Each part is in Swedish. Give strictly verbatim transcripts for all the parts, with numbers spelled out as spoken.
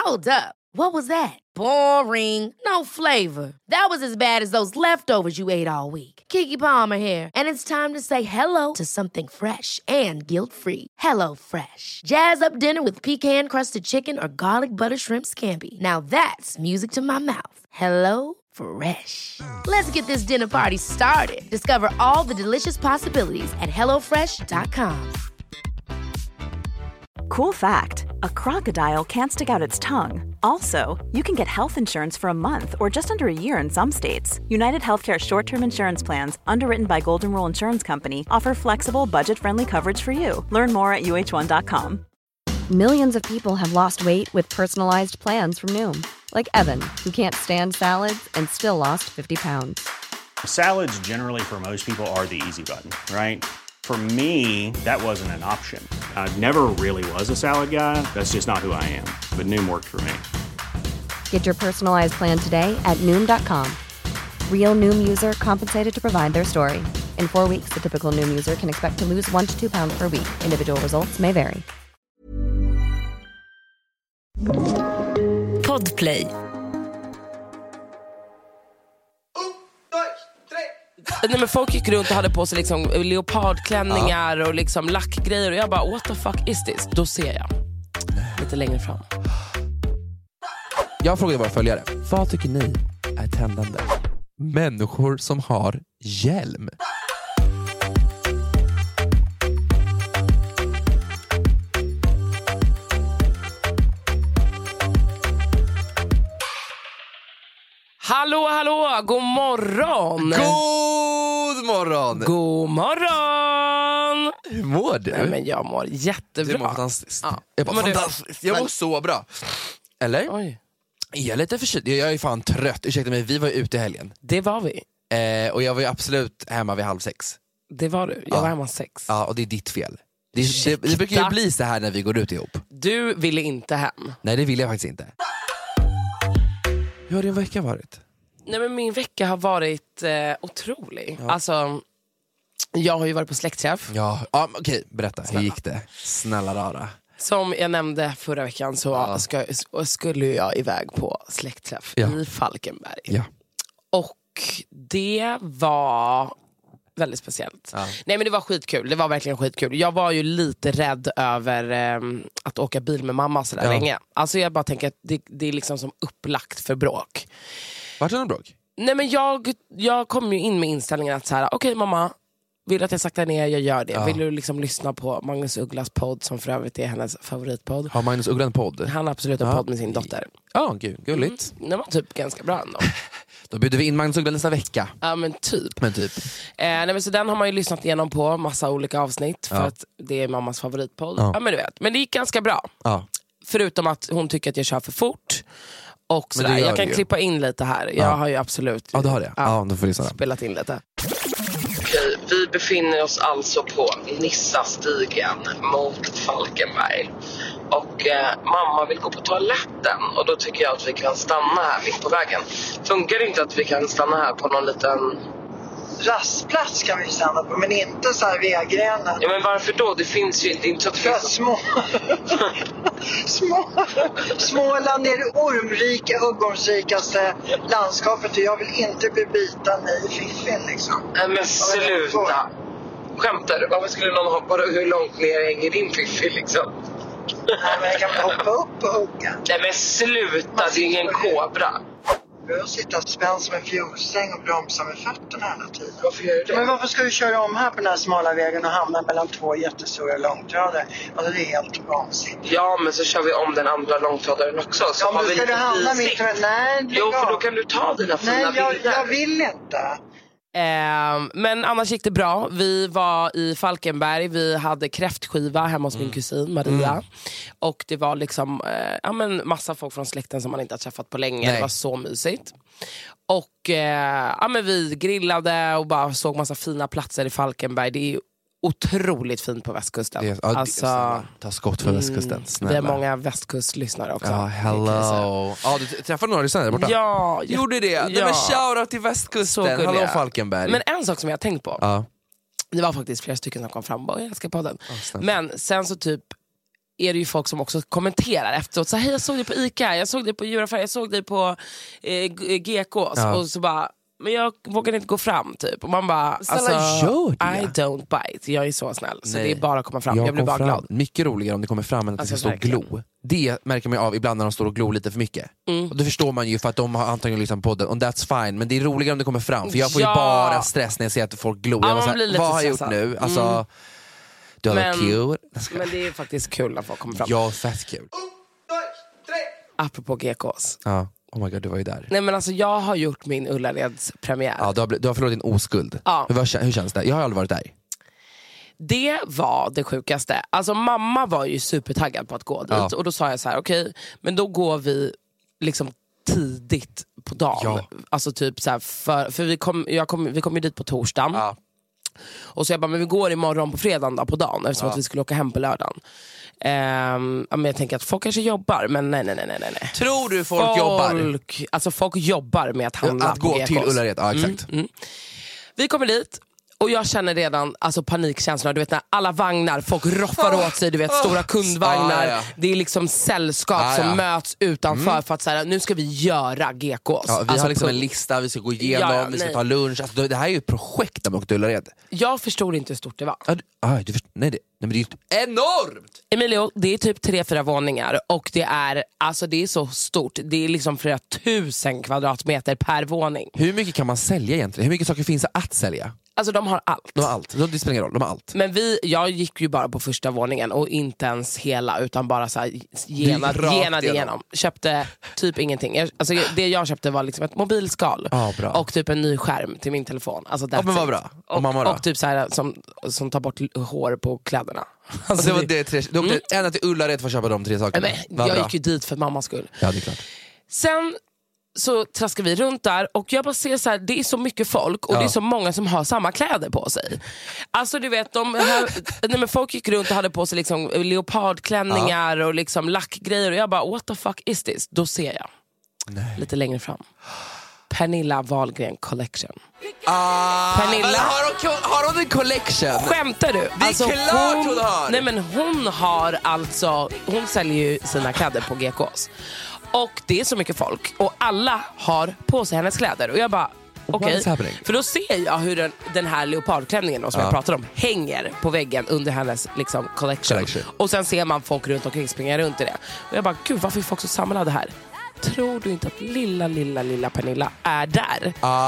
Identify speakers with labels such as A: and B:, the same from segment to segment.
A: Hold up. What was that? Boring. No flavor. That was as bad as those leftovers you ate all week. Keke Palmer here, and it's time to say hello to something fresh and guilt-free. Hello Fresh. Jazz up dinner with pecan-crusted chicken or garlic butter shrimp scampi. Now that's music to my mouth. Hello Fresh. Let's get this dinner party started. Discover all the delicious possibilities at hello fresh dot com.
B: Cool fact, a crocodile can't stick out its tongue. Also, you can get health insurance for a month or just under a year in some states. United Healthcare short-term insurance plans, underwritten by Golden Rule Insurance Company, offer flexible, budget-friendly coverage for you. Learn more at U H one dot com.
C: Millions of people have lost weight with personalized plans from Noom. Like Evan, who can't stand salads and still lost fifty pounds.
D: Salads generally for most people are the easy button, right? For me, that wasn't an option. I never really was a salad guy. That's just not who I am. But Noom worked for me.
C: Get your personalized plan today at Noom dot com. Real Noom user compensated to provide their story. In four weeks, the typical Noom user can expect to lose one to two pounds per week. Individual results may vary.
E: Podplay. Nej, men folk gick runt och hade på sig liksom leopardklänningar ja. och liksom lackgrejer. Och jag bara, what the fuck is this? Då ser jag lite längre fram.
F: Jag frågade våra följare, vad tycker ni är tändande? Människor som har hjälm.
E: Hallå, hallå, god morgon.
F: God morgon.
E: God morgon.
F: Hur mår du?
E: Nej, men jag mår jättebra.
F: Du mår fantastiskt.
E: Ja.
F: Jag, bara, fantastiskt. jag mår så bra. Eller?
E: Oj.
F: Jag är lite förkyld. Jag är fan trött. Ursäkta mig, vi var ute i helgen.
E: Det var vi.
F: Eh, och jag var ju absolut hemma vid halv sex.
E: Det var du. Jag
F: ja.
E: var hemma sex.
F: Ja, och det är ditt fel. Det, det, det brukar ju bli så här när vi går ut ihop.
E: Du ville inte hem.
F: Nej, det vill jag faktiskt inte. Hur har din vecka varit?
E: Nej, men min vecka har varit eh, otrolig.
F: Ja.
E: Alltså, jag har ju varit på släktträff.
F: Ja, ja okej, berätta. Snälla. Hur gick det? Snälla rara.
E: Som jag nämnde förra veckan så ja. ska, skulle jag iväg på släktträff ja. i Falkenberg.
F: Ja.
E: Och det var väldigt speciellt. Ja. Nej, men det var skitkul. Det var verkligen skitkul. Jag var ju lite rädd över eh, att åka bil med mamma så där ja. länge. Alltså jag bara tänker att det, det är liksom som upplagt för bråk.
F: Vart är det bråk?
E: Nej, men jag, jag kom ju in med inställningen att så här, okej okay, mamma, vill du att jag saktar ner, jag gör det. Ja. Vill du liksom lyssna på Magnus Ugglas podd, som för övrigt är hennes favoritpodd.
F: Har Magnus Uggla en podd?
E: Han har absolut en ja. podd med sin dotter.
F: Ja, oh, gud, gulligt.
E: Mm, det var typ ganska bra ändå.
F: Då bjuder vi in Magnus Uggla nästa vecka.
E: Ja, men typ.
F: Men typ.
E: Eh, nej, men så den har man ju lyssnat igenom på massa olika avsnitt. För
F: ja.
E: att det är mammas favoritpodd.
F: Ja.
E: Ja, men du vet. Men det gick ganska bra. Ja. Förutom att hon tycker att jag kör för fort. Och sådär. Jag kan klippa in lite här. Jag ja. har ju absolut
F: ja, det har det. Ja, ja, då får jag
E: spelat in lite. Okej, vi befinner oss alltså på Nissastigen mot Falkenberg. Och eh, mamma vill gå på toaletten. Och då tycker jag att vi kan stanna här mitt på vägen. Funkar det inte att vi kan stanna här på någon liten
G: rastplats kan vi stanna på, men inte så här vägrenen.
E: Ja, men varför då? Det finns ju inte, inte så att det finns...
G: små... små... Småland är det ormrika, huggormsrikaste landskapet och jag vill inte bli biten i fiffin liksom.
E: Nej, men sluta. Skämtar du? Varför skulle någon hoppa? Hur långt ner hänger din fiffi liksom?
G: Nej, men jag kan hoppa upp och hugga.
E: Nej, men sluta. Det är ingen kobra.
G: Jag sitter spänd som en fjolsträng och bromsar med fötterna hela tiden.
E: Varför gör du det?
G: Men varför ska du köra om här på den här smala vägen och hamna mellan två jättestora långtradare? Alltså det är helt vansinnigt.
E: Ja, men så kör vi om den andra långtradaren också. Så
G: ja, men
E: har vi
G: ska du hamna mitt med... Nej,
E: jo, för då kan du ta dina fina
G: Nej, jag,
E: bilder.
G: jag vill inte.
E: Eh, men annars gick det bra. Vi var i Falkenberg. Vi hade kräftskiva hemma hos mm. min kusin Maria. Mm. Och det var liksom eh, ja, men massa folk från släkten som man inte har träffat på länge. Nej. Det var så mysigt. Och eh, ja, men vi grillade och bara såg massa fina platser i Falkenberg. Det är ju otroligt fint på västkusten.
F: Det, ja,
E: alltså,
F: ta skott för västkusten, snälla.
E: Vi har många västkustlyssnare också.
F: Ja, hello. Ja, du träffade några lyssnare där borta?
E: Ja.
F: Gjorde det? Ja. Nej, men shoutout till västkusten. Hallå Falkenberg.
E: Men en sak som jag har tänkt på.
F: Ja.
E: Det var faktiskt flera stycken som kom fram och bara, jag ska på den.
F: Oh,
E: men sen så typ är det ju folk som också kommenterar efteråt. Så hej, jag såg dig på Ica, jag såg dig på djuraffär, jag såg dig på eh, G K:s. Ja. Och så bara, men jag vågar inte gå fram typ. Och man bara, alltså, I don't bite. Jag är så snäll. Så Nej. det är bara att komma fram. Jag, jag blir bara fram. glad.
F: Mycket roligare om det kommer fram än att alltså, det ska stå glo. Det märker man av ibland när de står och glor lite för mycket. Mm. Och det förstår man ju för att de har antagligen liksom podden. Och that's fine. Men det är roligare om det kommer fram. För jag får ja. ju bara stress när jag ser att folk glor.
E: Ja,
F: jag var såhär, vad har jag gjort nu? Alltså, mm. du har
E: men,
F: kul.
E: Men det är faktiskt kul när folk kommer fram.
F: Ja, fett kul.
E: Un, dos, tre. Apropå G K:s.
F: Ja. Oh my god, du var ju där.
E: Nej men alltså jag har gjort min Ullareds premiär.
F: Ja, du har, du har förlorat din oskuld.
E: Ja.
F: Hur, hur känns det? Jag har aldrig varit där.
E: Det var det sjukaste. Alltså mamma var ju supertaggad på att gå dit. Ja. Och då sa jag så här: okej, okay, men då går vi liksom tidigt på dagen. Ja. Alltså typ så här, för, för vi kom, jag kom, vi kom ju dit på torsdagen. Ja. Och så jag bara, men vi går imorgon på fredagen då, på dagen. Eftersom ja. att vi skulle åka hem på lördagen. Um, men jag tänker att folk kanske jobbar. Men nej, nej, nej, nej, nej.
F: Tror du folk, folk jobbar?
E: Alltså folk jobbar med att handla
F: att på gå G K:s. Till Ullared, ja exakt.
E: Mm, mm. Vi kommer dit. Och jag känner redan alltså panikkänslor. Du vet när alla vagnar, folk roffar åt sig. Du vet stora kundvagnar. Ah, ja. Det är liksom sällskap ah, som ja. möts utanför mm. för att säga, nu ska vi göra G K:s.
F: Ja, vi
E: alltså,
F: har liksom en lista, vi ska gå igenom, ja, ja, vi ska ta lunch. Alltså, det här är ju ett projekt där åkte Ullared.
E: Jag förstod inte hur stort det var.
F: Ah, du, ah, du förstod, nej, det, nej men det är ju enormt!
E: Emilio, det är typ tre, fyra våningar. Och det är, alltså det är så stort. Det är liksom flera tusen kvadratmeter per våning.
F: Hur mycket kan man sälja egentligen? Hur mycket saker finns det att sälja?
E: Alltså de har allt.
F: De har allt, det spelar ingen roll, de har allt.
E: Men vi, jag gick ju bara på första våningen och inte ens hela, utan bara så här genade, genade igenom. Köpte typ ingenting. Jag, alltså det jag köpte var liksom ett mobilskal
F: ah,
E: och typ en ny skärm till min telefon. Alltså
F: ja, men vad bra. Och,
E: och,
F: mamma då?
E: Och typ så här som, som tar bort hår på kläderna.
F: Alltså det var det tre, du åkte mm. ända till Ullared för att köpa de tre sakerna.
E: Men, jag bra. gick ju dit för mammas skull.
F: Ja, det är klart.
E: Sen så traskar vi runt där och jag bara ser så här, det är så mycket folk och ja. det är så många som har samma kläder på sig. Alltså du vet, de här, nej, men folk gick runt och hade på sig liksom leopardklänningar ja. och liksom lackgrejer och jag bara, what the fuck is this? Då ser jag nej. lite längre fram Pernilla Wahlgren Collection.
F: Ah, Pernilla, har hon, har hon en collection?
E: Skämtar du?
F: Det är alltså, klart hon, hon har.
E: Nej men hon har alltså, hon säljer ju sina kläder på G K:s. Och det är så mycket folk och alla har på sig hennes kläder. Och jag bara, okej. Okay. För då ser jag hur den, den här leopardklänningen då, som ja. jag pratade om hänger på väggen under hennes liksom, collection. collection. Och sen ser man folk runt omkring springa runt i det. Och jag bara, gud varför är folk så samlade här? Tror du inte att lilla, lilla, lilla Pernilla är där?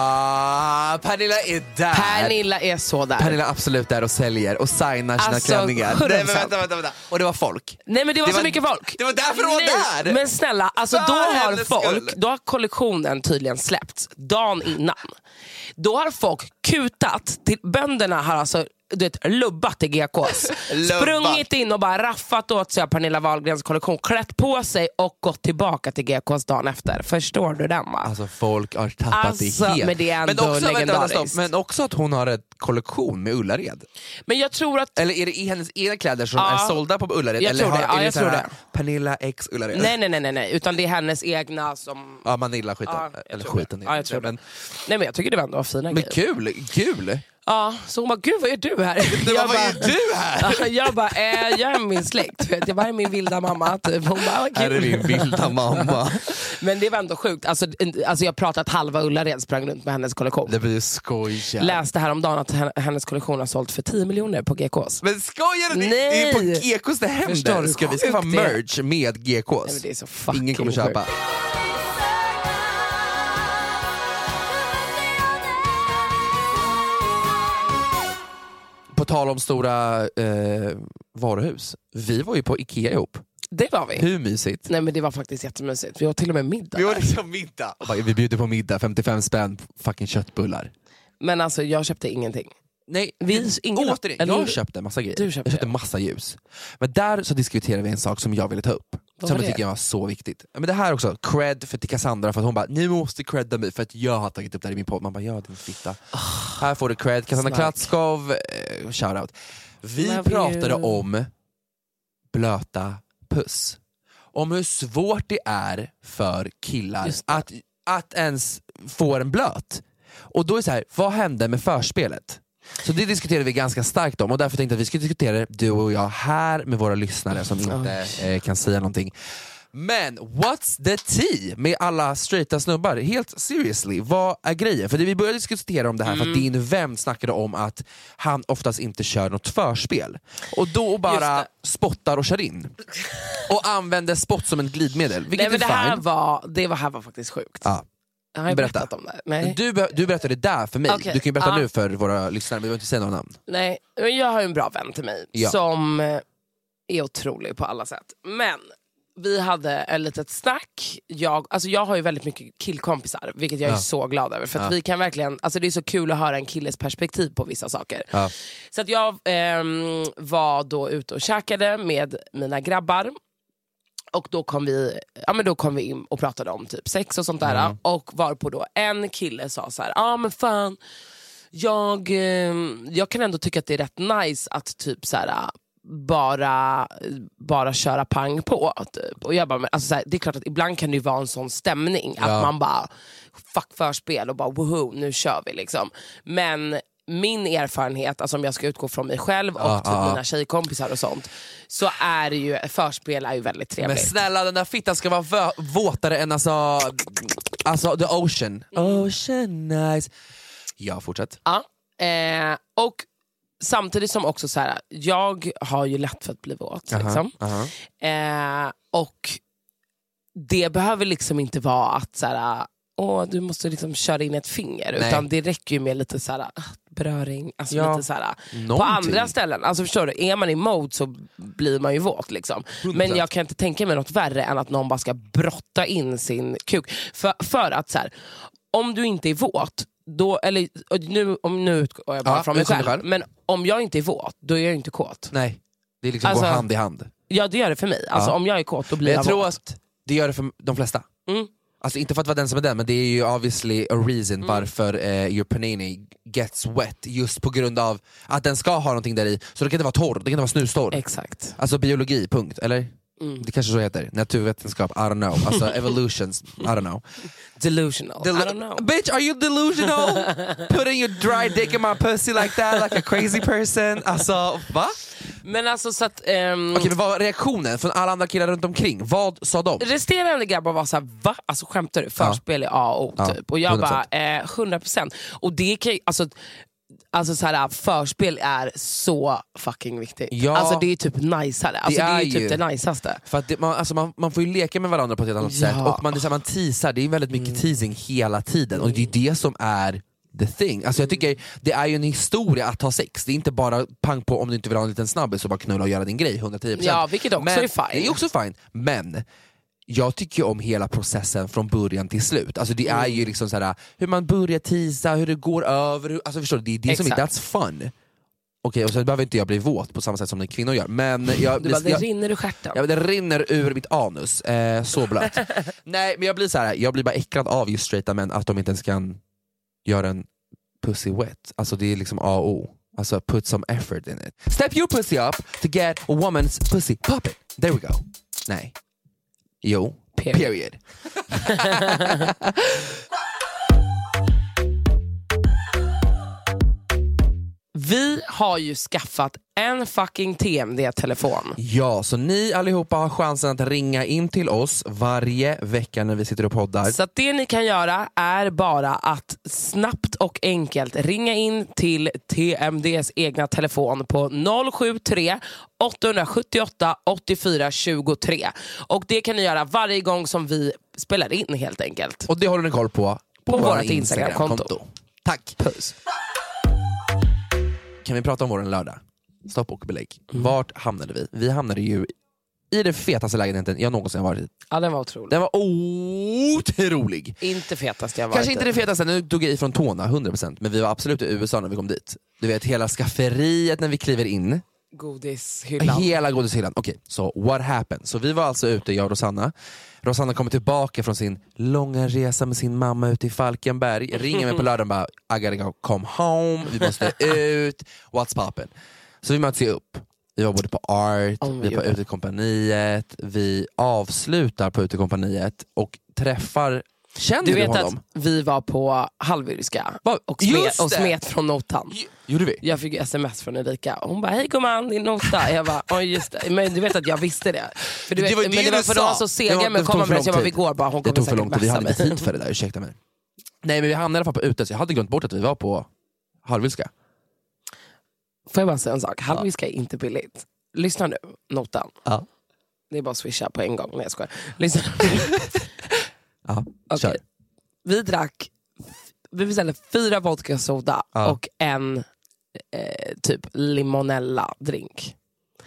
F: Ah, Pernilla är där.
E: Pernilla är så där.
F: Pernilla är absolut där och säljer och signar sina
E: alltså,
F: klänningar. Nej, men vänta, vänta, vänta. Och det var folk.
E: Nej, men det var
F: det
E: så
F: var,
E: mycket folk.
F: Det var därför hon var där.
E: Men snälla, alltså då har folk, då har kollektionen tydligen släppts dagen innan. Då har folk kutat till, bönderna har alltså du vet, lubbat i G K:s. Sprungit in och bara raffat åt sig av Pernilla Wahlgrens kollektion, klätt på sig och gått tillbaka till G K:s dagen efter. Förstår du den va?
F: Alltså folk har tappat
E: alltså,
F: det helt.
E: Men det är ändå men också, legendariskt. Vänta,
F: men också att hon har en kollektion med Ullared.
E: Men jag tror att...
F: Eller är det i hennes egna kläder som ja, är sålda på Ullared?
E: Jag
F: eller
E: tror det,
F: har,
E: ja,
F: är
E: jag
F: det
E: tror det.
F: Pernilla X Ullared?
E: Nej, nej, nej, nej, utan det är hennes egna som...
F: Ja, Manilla skiten. Ja, eller skiten.
E: Ja, jag tror men... Nej, men jag tycker det var ändå fina
F: men
E: grejer.
F: Men kul, kul!
E: Ja, så hon bara, gud vad är du här?
F: Det var, vad är du här?
E: Jag bara, eh, jag är min släkt. Jag bara, är min vilda mamma typ. Hon bara,
F: kul. Är det din vilda mamma?
E: Men det var ändå sjukt. Alltså, alltså jag pratade att halva Ullared sprang runt med hennes kollektion.
F: Det blir skoja.
E: Läste häromdagen att hennes kollektion har sålt för tio miljoner på G K:s.
F: Men skojar du?
E: Nej.
F: Det är på G K:s det händer. Ska vi skaffa merch med G K:s?
E: Nej, det är så fucking
F: ingen kommer köpa.
E: Sjukt.
F: På tal om stora eh, varuhus. Vi var ju på Ikea ihop.
E: Det var vi.
F: Hur mysigt?
E: Nej men det var faktiskt jättemysigt. Vi var till och med middag.
F: Vi var liksom middag. Vi bjuder på middag, femtiofem spänn, fucking köttbullar.
E: Men alltså jag köpte ingenting.
F: Nej,
E: vi, ingen,
F: återigen, jag köpte massa grejer.
E: Du köpte.
F: Jag köpte massa ljus. Men där så diskuterade vi en sak som jag ville ta upp. Vad som jag tycker var så viktigt. Men det här också, cred för till Cassandra för att hon bara, ni måste credda mig för att jag har tagit upp det här i min podd. Man bara, ja din fitta. Oh, här får du cred. Cassandra Klatskov, eh, shoutout. Vi Love pratade you. om blöta puss. Om hur svårt det är för killar att, att ens få en blöt. Och då är det så här, vad hände med förspelet? Så det diskuterade vi ganska starkt om och därför tänkte jag att vi skulle diskutera det, du och jag, här med våra lyssnare som inte eh, kan säga någonting. Men what's the tea med alla straighta snubbar? Helt seriously, vad är grejen? För det, vi började diskutera om det här mm. för att din vän snackade om att han oftast inte kör något förspel. Och då bara spottar och kör in. Och använder spott som en glidmedel. Vilket
E: Nej, men
F: är
E: det här
F: fine.
E: var, det var, här var faktiskt sjukt.
F: Ja.
E: Jag har
F: Berätta.
E: berättat om det. Nej.
F: Du, du berättade det där för mig.
E: Okay.
F: Du kan ju berätta
E: ah.
F: nu för våra lyssnare, men vi behöver inte säga några namn.
E: Nej, men jag har ju en bra vän till mig
F: ja.
E: som är otrolig på alla sätt. Men vi hade ett litet snack. Jag, alltså jag har ju väldigt mycket killkompisar, vilket jag är
F: ja.
E: så glad över. För att
F: ja.
E: vi kan verkligen, alltså det är så kul att höra en killes perspektiv på vissa saker.
F: Ja.
E: Så att jag eh, var då ute och käkade med mina grabbar. Och då kom vi, ja men då kom vi in och pratade om typ sex och sånt där. Mm. Och var på då en kille sa så här: ja ah, men fan, jag, eh, jag kan ändå tycka att det är rätt nice att typ så här bara, bara köra pang på typ. Och jag bara, men, alltså, så här, det är klart att ibland kan det ju vara en sån stämning ja. Att man bara fuck förspel och bara woho, nu kör vi liksom. Men min erfarenhet, alltså om jag ska utgå från mig själv och
F: ah,
E: typ
F: ah.
E: mina tjejkompisar och sånt, så är det ju, förspel är ju väldigt trevligt. Men
F: snälla, den där fittan ska vara vö- våtare än alltså, alltså the ocean. Mm. Ocean nice. Ja, fortsätt.
E: Ja, eh, och samtidigt som också så här, jag har ju lätt för att bli våt. Uh-huh, liksom. uh-huh. Eh, och det behöver liksom inte vara att så här, åh, du måste liksom köra in ett finger. Nej. Utan det räcker ju med lite så här beröring, alltså ja, lite så här, på andra ställen. Alltså förstår du, är man i mode så blir man ju våt liksom. Men jag kan inte tänka mig något värre än att någon bara ska brotta in sin kuk. För, för att så här, om du inte är våt då, eller nu, om nu utgår jag bara ja, från mig själv, själv. Men om jag inte är våt, då är jag inte kåt.
F: Nej, det är liksom
E: alltså,
F: går hand i hand.
E: Ja, det gör det för mig. Alltså ja. Om jag är kåt, då blir jag,
F: jag
E: våt.
F: Jag tror att det gör det för de flesta. Mm. Alltså inte för att vara den som är den, men det är ju obviously a reason mm. varför uh, your panini gets wet, just på grund av att den ska ha någonting där i. Så det kan inte vara torr, det kan inte vara snustorr.
E: Exakt.
F: Alltså biologi, punkt, eller? Mm. Det kanske så heter, naturvetenskap, I don't know. Alltså evolutions, I don't know.
E: Delusional, Del- I don't know.
F: Bitch, are you delusional? Putting your dry dick in my pussy like that, like a crazy person. Alltså, va?
E: Men alltså så att... Um...
F: Okej, men vad var reaktionen från alla andra killar runt omkring? Vad sa de?
E: Resterande grabbar var såhär, va? Alltså skämtar du? Förspel är A och O ja. Typ. Och jag hundra procent. Bara, eh, hundra procent. Och det kan ju, alltså... Alltså så här, förspel är så fucking viktigt. Ja, alltså det är typ najsare. Alltså det är, det är ju typ det najsaste.
F: För att det, man, alltså man, man får ju leka med varandra på ett annat ja. Sätt. Och man, det är så här, man teasar, det är väldigt mycket mm. teasing hela tiden. Och det är det som är the thing. Alltså jag tycker det är ju en historia att ha sex. Det är inte bara pang på om du inte vill ha en liten snabbis och bara knulla och göra din grej hundratio procent.
E: Ja, vilket också
F: men,
E: är fine.
F: Det är också fine. Men jag tycker om hela processen från början till slut. Alltså det är mm. ju liksom såhär, hur man börjar teasa, hur det går över, hur, alltså förstår du, det är det Exakt. Som är, that's fun. Okej, okay, och så behöver inte jag bli våt på samma sätt som när kvinnor gör. Men jag,
E: du bara, det
F: jag,
E: rinner ur stjärten.
F: Ja, det rinner ur mitt anus, eh, så blött. Nej, men jag blir så här, jag blir bara äcklad av just straighta män att de inte ens kan göra en pussy wet. Alltså det är liksom A och O. Alltså put some effort in it. Step your pussy up to get a woman's pussy popping. There we go. Nej. Jo. Period. Period.
E: Vi har ju skaffat en fucking T M D-telefon.
F: Ja, så ni allihopa har chansen att ringa in till oss varje vecka när vi sitter och poddar.
E: Så att det ni kan göra är bara att snabbt och enkelt ringa in till T M D:s egna telefon på noll sju tre åtta sju åtta åtta fyra två tre. Och det kan ni göra varje gång som vi spelar in helt enkelt.
F: Och det håller ni koll på på,
E: på vårt Instagram-konto.
F: Instagram Tack.
E: Puss.
F: Kan vi prata om våren lördag? Stopp och belägg. Mm. Vart hamnade vi? Vi hamnade ju i den fetaste lägenheten jag någonsin varit i.
E: Ja, den var otrolig.
F: Den var otrolig.
E: Inte fetast jag varit.
F: Kanske inte det fetaste, nu tog jag ifrån tårna hundra procent. Men vi var absolut i U S A när vi kom dit. Du vet, hela skafferiet när vi kliver in.
E: Godishyllan.
F: Hela godishyllan. Okej, okay, så so what happened? Så vi var alltså ute, jag och Rosanna. Rosanna kommer tillbaka från sin långa resa med sin mamma ute i Falkenberg. Ringer mig på lördagen och bara, I gotta go, come home, vi måste ut, what's poppin'? Så vi möts ju upp. Vi var både på Art, oh, vi var på Utekompaniet, vi avslutar på Utekompaniet och träffar Känner
E: Du
F: du,
E: vet
F: honom?
E: att vi var på Halvyrska
F: Va?
E: och, smet,
F: Just
E: och
F: det.
E: smet från notan.
F: Gjorde vi?
E: Jag fick sms från Erika och hon bara, hej gumman, din nota. Jag bara, oj just det. Men du vet att jag visste det. För du vet,
F: Det var ju
E: men
F: det
E: det var
F: du
E: för att
F: sa.
E: de var så
F: Det var-
E: sega med
F: det
E: att
F: tog
E: komma
F: för
E: med
F: lång
E: det. Jag bara,
F: tid.
E: vi går bara, hon
F: Det
E: kommer
F: tog för
E: säkert
F: lång tid, vi
E: messa
F: hade inte
E: mig.
F: tid för det där, ursäkta mig. Nej men vi hamnade i alla fall på ute, så jag hade glömt bort att vi var på Halvylska.
E: Får jag bara säga en sak? Halvyrska är inte billigt. Lyssna nu, notan.
F: Ja.
E: Det är bara att swisha på en gång. Nej jag skojar. Lyssna.
F: Ja,
E: Okej.
F: kör.
E: Vi drack, vi beställde fyra vodka soda
F: Ja.
E: och en eh, typ limonella drink.